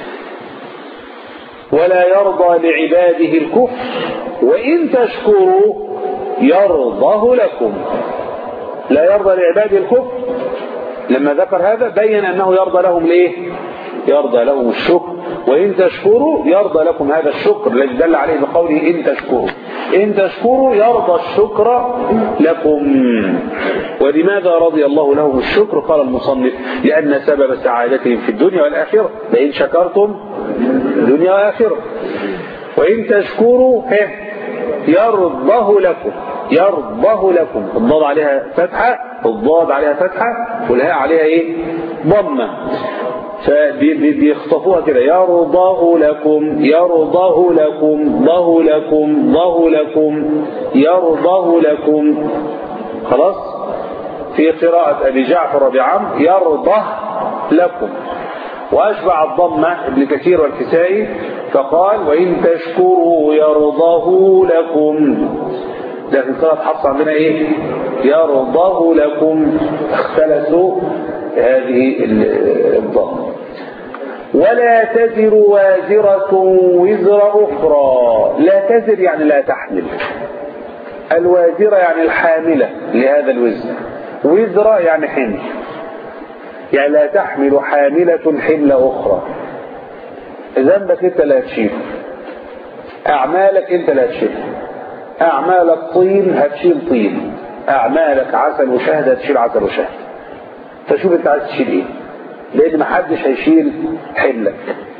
ولا يرضى لعباده الكفر وإن تشكروا يرضه لكم. لا يرضى لعباده الكفر، لما ذكر هذا بين أنه يرضى لهم يرضى لهم الشكر، وإن تشكروا يرضى لكم هذا الشكر الذي دل عليه بقوله إن تشكروا. إن تشكروا يرضى الشكر لكم. ولماذا رضي الله لهم الشكر؟ قال المصنف لأن سبب سعادتهم في الدنيا والآخرة، لئن شكرتم الدنيا والآخرة. وإن تشكروا يرضه لكم. يرضه لكم، الضاد عليها فتحة، الضاد عليها فتحة والهاء عليها ضمة، فبيخطفوها كده يرضاه لكم يرضاه لكم ضه لكم ضه لكم يرضاه لكم. خلاص. في قراءة أبي جعفر وأبي عمرو يرضه لكم. وأشبع الضمة ابن كثير والكسائي فقال وإن تشكروا يرضه لكم. لكن قراءة حفص عندنا يرضه لكم، اختلسوا هذه الضمة. ولا تزر وازرة وزر أخرى. لا تزر يعني لا تحمل، الوازرة يعني الحاملة لهذا الوزر، وزر يعني حمل، يعني لا تحمل حاملة حمل أخرى. ذنبك انت لا تشيل، أعمالك انت لا تشيل. أعمالك طين هتشيل طين، أعمالك عسل وشهد هتشيل عسل وشهد. فشوف انت عايز تشيل لأن محدش هيشيل حملك.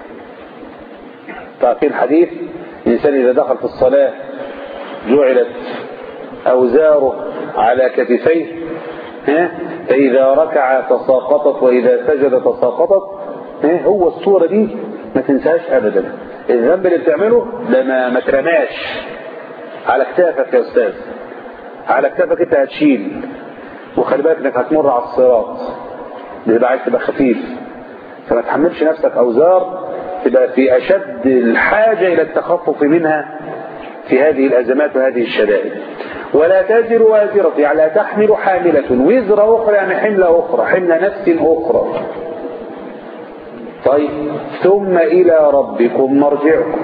ففي الحديث الإنسان إذا دخل في الصلاة جعلت أوزاره على كتفيه، فإذا ركع تساقطت وإذا سجد تساقطت. هو الصورة دي ما تنساش أبدا. الذنب اللي بتعمله ده ما ترماش على كتافك يا أستاذ، على كتافك انت هتشيل. وخلي بالك انك هتمر على الصراط، بيبقى عايز تبقى خفيف، فما تحملش نفسك أوزار تبقى في أشد الحاجة إلى التخفف منها في هذه الأزمات وهذه الشدائد. ولا تزر وازرة يعني لا تحمل حاملة وزر أخرى يعني حملة أخرى، حمل نفس أخرى. طيب ثم إلى ربكم مرجعكم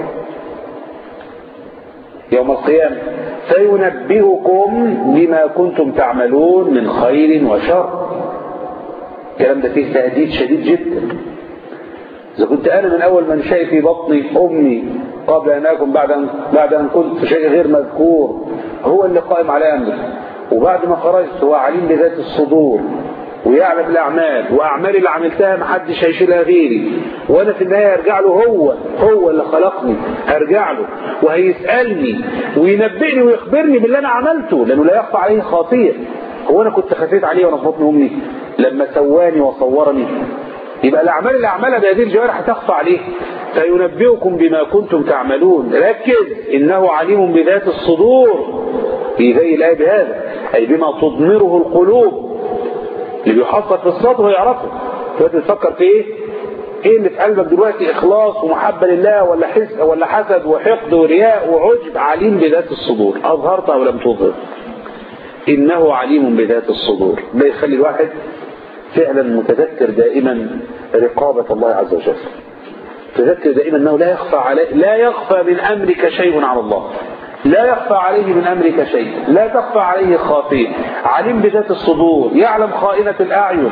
يوم القيامة فينبئكم بما كنتم تعملون من خير وشر. الكلام ده فيه تهديد شديد جدا. إذا كنت أنا من أول من شيء في بطن أمي قبل أن أكون بعد أن كنت في شيء غير مذكور هو اللي قائم على أمري، وبعد ما خرجت هو عليم بذات الصدور ويعلم الأعمال، وأعمالي اللي عملتها محدش هيشيلها غيري، وأنا في النهاية هرجع له. هو اللي خلقني، هرجع له وهيسألني وينبئني ويخبرني باللي أنا عملته، لأنه لا يخفى عليه خاطئة. هو أنا كنت خفيت عليه وأنا في بطن أمي لما سواني وصورني؟ يبقى الأعمال اللي أعملها بهذه الجوارح هتخفى عليه. فينبئكم بما كنتم تعملون. ركز إنه عليم بذات الصدور، في زي الآية بهذا أي بما تضمره القلوب. اللي بيحصل في الصدر هو يعرفه. دلوقتي تفكر في ايه اللي في قلبك دلوقتي، اخلاص ومحبه لله ولا حسد وحقد ورياء وعجب. عليم بذات الصدور، اظهرت او لم تظهر. انه عليم بذات الصدور. ده يخلي الواحد فعلا متذكر دائما رقابة الله عز وجل، تذكر دائما أنه لا يخفى من أمرك شيء على الله، لا يخفى عليه من أمرك شيء، لا تخفى عليه خافية، عليم بذات الصدور، يعلم خائنة الأعين.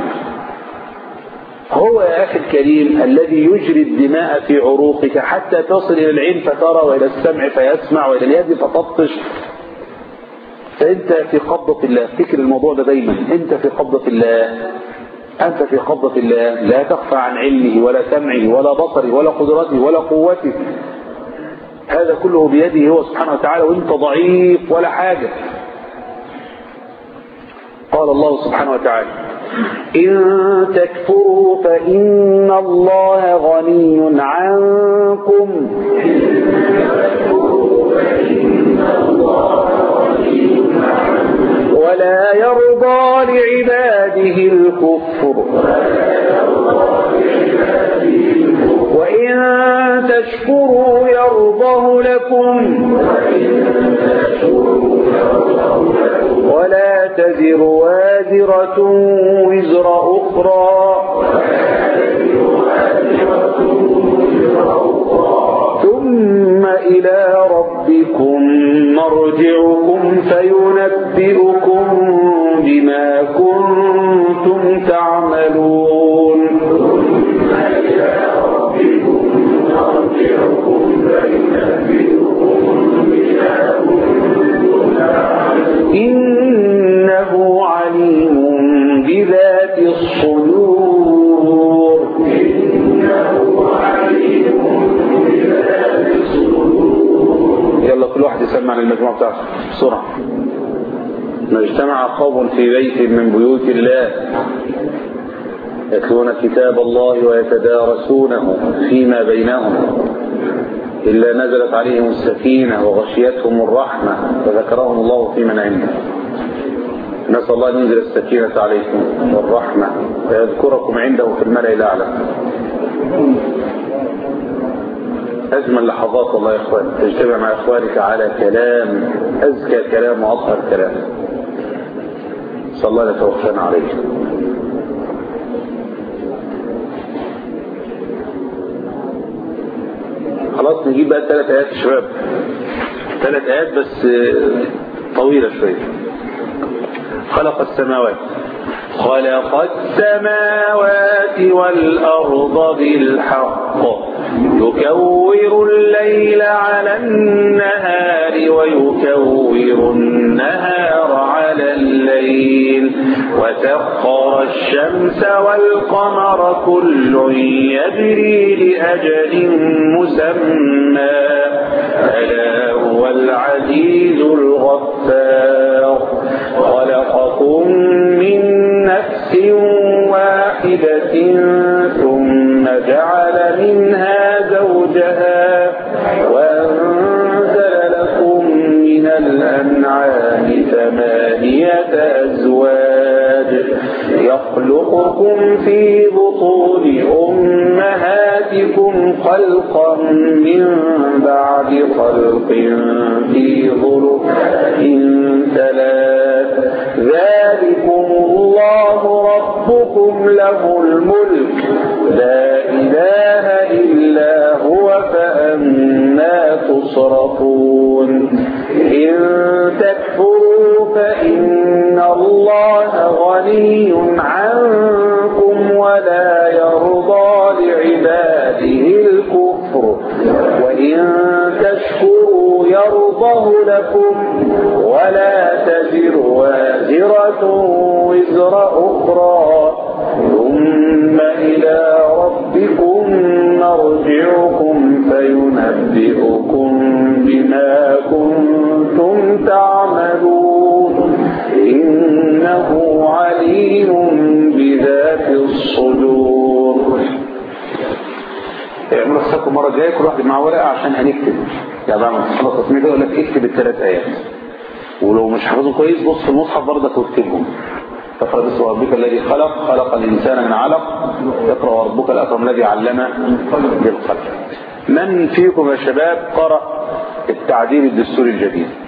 هو يا أخي الكريم الذي يجري الدماء في عروقك حتى تصل إلى العين فترى، وإلى السمع فيسمع، وإلى اليد فتبطش. فأنت في قبضة الله، افتكر الموضوع ده دايما، أنت في قبضة الله، أنت في قبضة الله، لا تخفى عن علمه ولا سمعه ولا بصره ولا قدرته ولا قوته، هذا كله بيده هو سبحانه وتعالى، وانت ضعيف ولا حاجة. قال الله سبحانه وتعالى: إن تكفروا فإن الله غني عنكم ولا يرضى لعباده الكفر وإن تشكروا يرضه لكم ولا تزر وازرة وزر أخرى ثم إلى ربكم مرجعكم فينبئكم بما كنتم تعملون. إنه عليم بذات الصدور. يلا كل واحد يسمع للمجموعة بتاعته بسرعة. ما اجتمع قوم في بيت من بيوت الله يتلون كتاب الله ويتدارسونه فيما بينهم إلا نزلت عليهم السكينة وغشيتهم الرحمة وذكرهم الله في من عنده. نسأل الله أن ينزل السكينة عليكم والرحمة ويذكركم عنده في الملأ الأعلى. أجمل لحظات الله يا إخوان، تجتمع مع إخوانك على كلام أزكى كلام وأطهر كلام. صلى الله عليه وسلم عليه. خلاص نجيب بقى 3 آيات يا شباب، 3 آيات بس طويلة شوية. خلق السماوات والأرض بالحق يكور الليل على النهار ويكور النهار على الليل وسخر الشمس والقمر كل يجري لأجل مسمى ألا هو العزيز الغفار. خلقكم من نفس واحدة ثم جعل منها زوجها وأنزل لكم من الأنعام 8 أزواج يخلقكم في بطون أمهاتكم خلقا من بعد خلق في ظلمات 3 ذلكم الله ربكم له الملك لا إله إلا هو فأنا تصرفون. إن تكفروا فإن الله غني عنكم ولا يرضى لعباده الكفر وإن تشكروا يرضه لكم ولا تزر وازرة وزر أخرى ثم إلى ربكم مرجعكم فينبئكم بما كنتم تعملون إنه عليم بذات الصدور. اعملوا حسابكم مرة جاية كل واحد معاه ورقة عشان هنكتب، يعني بعد ما تخلص التصميم ده يقول لك اكتب ال3 آيات، ولو مش حافظهم كويس بص في المصحف برضك واكتبهم. اقرأ باسم ربك الذي خلق الإنسان من علق اقرأ ربك الأكرم الذي علم بالقلم. من فيكم يا شباب قرأ التعديل الدستوري الجديد؟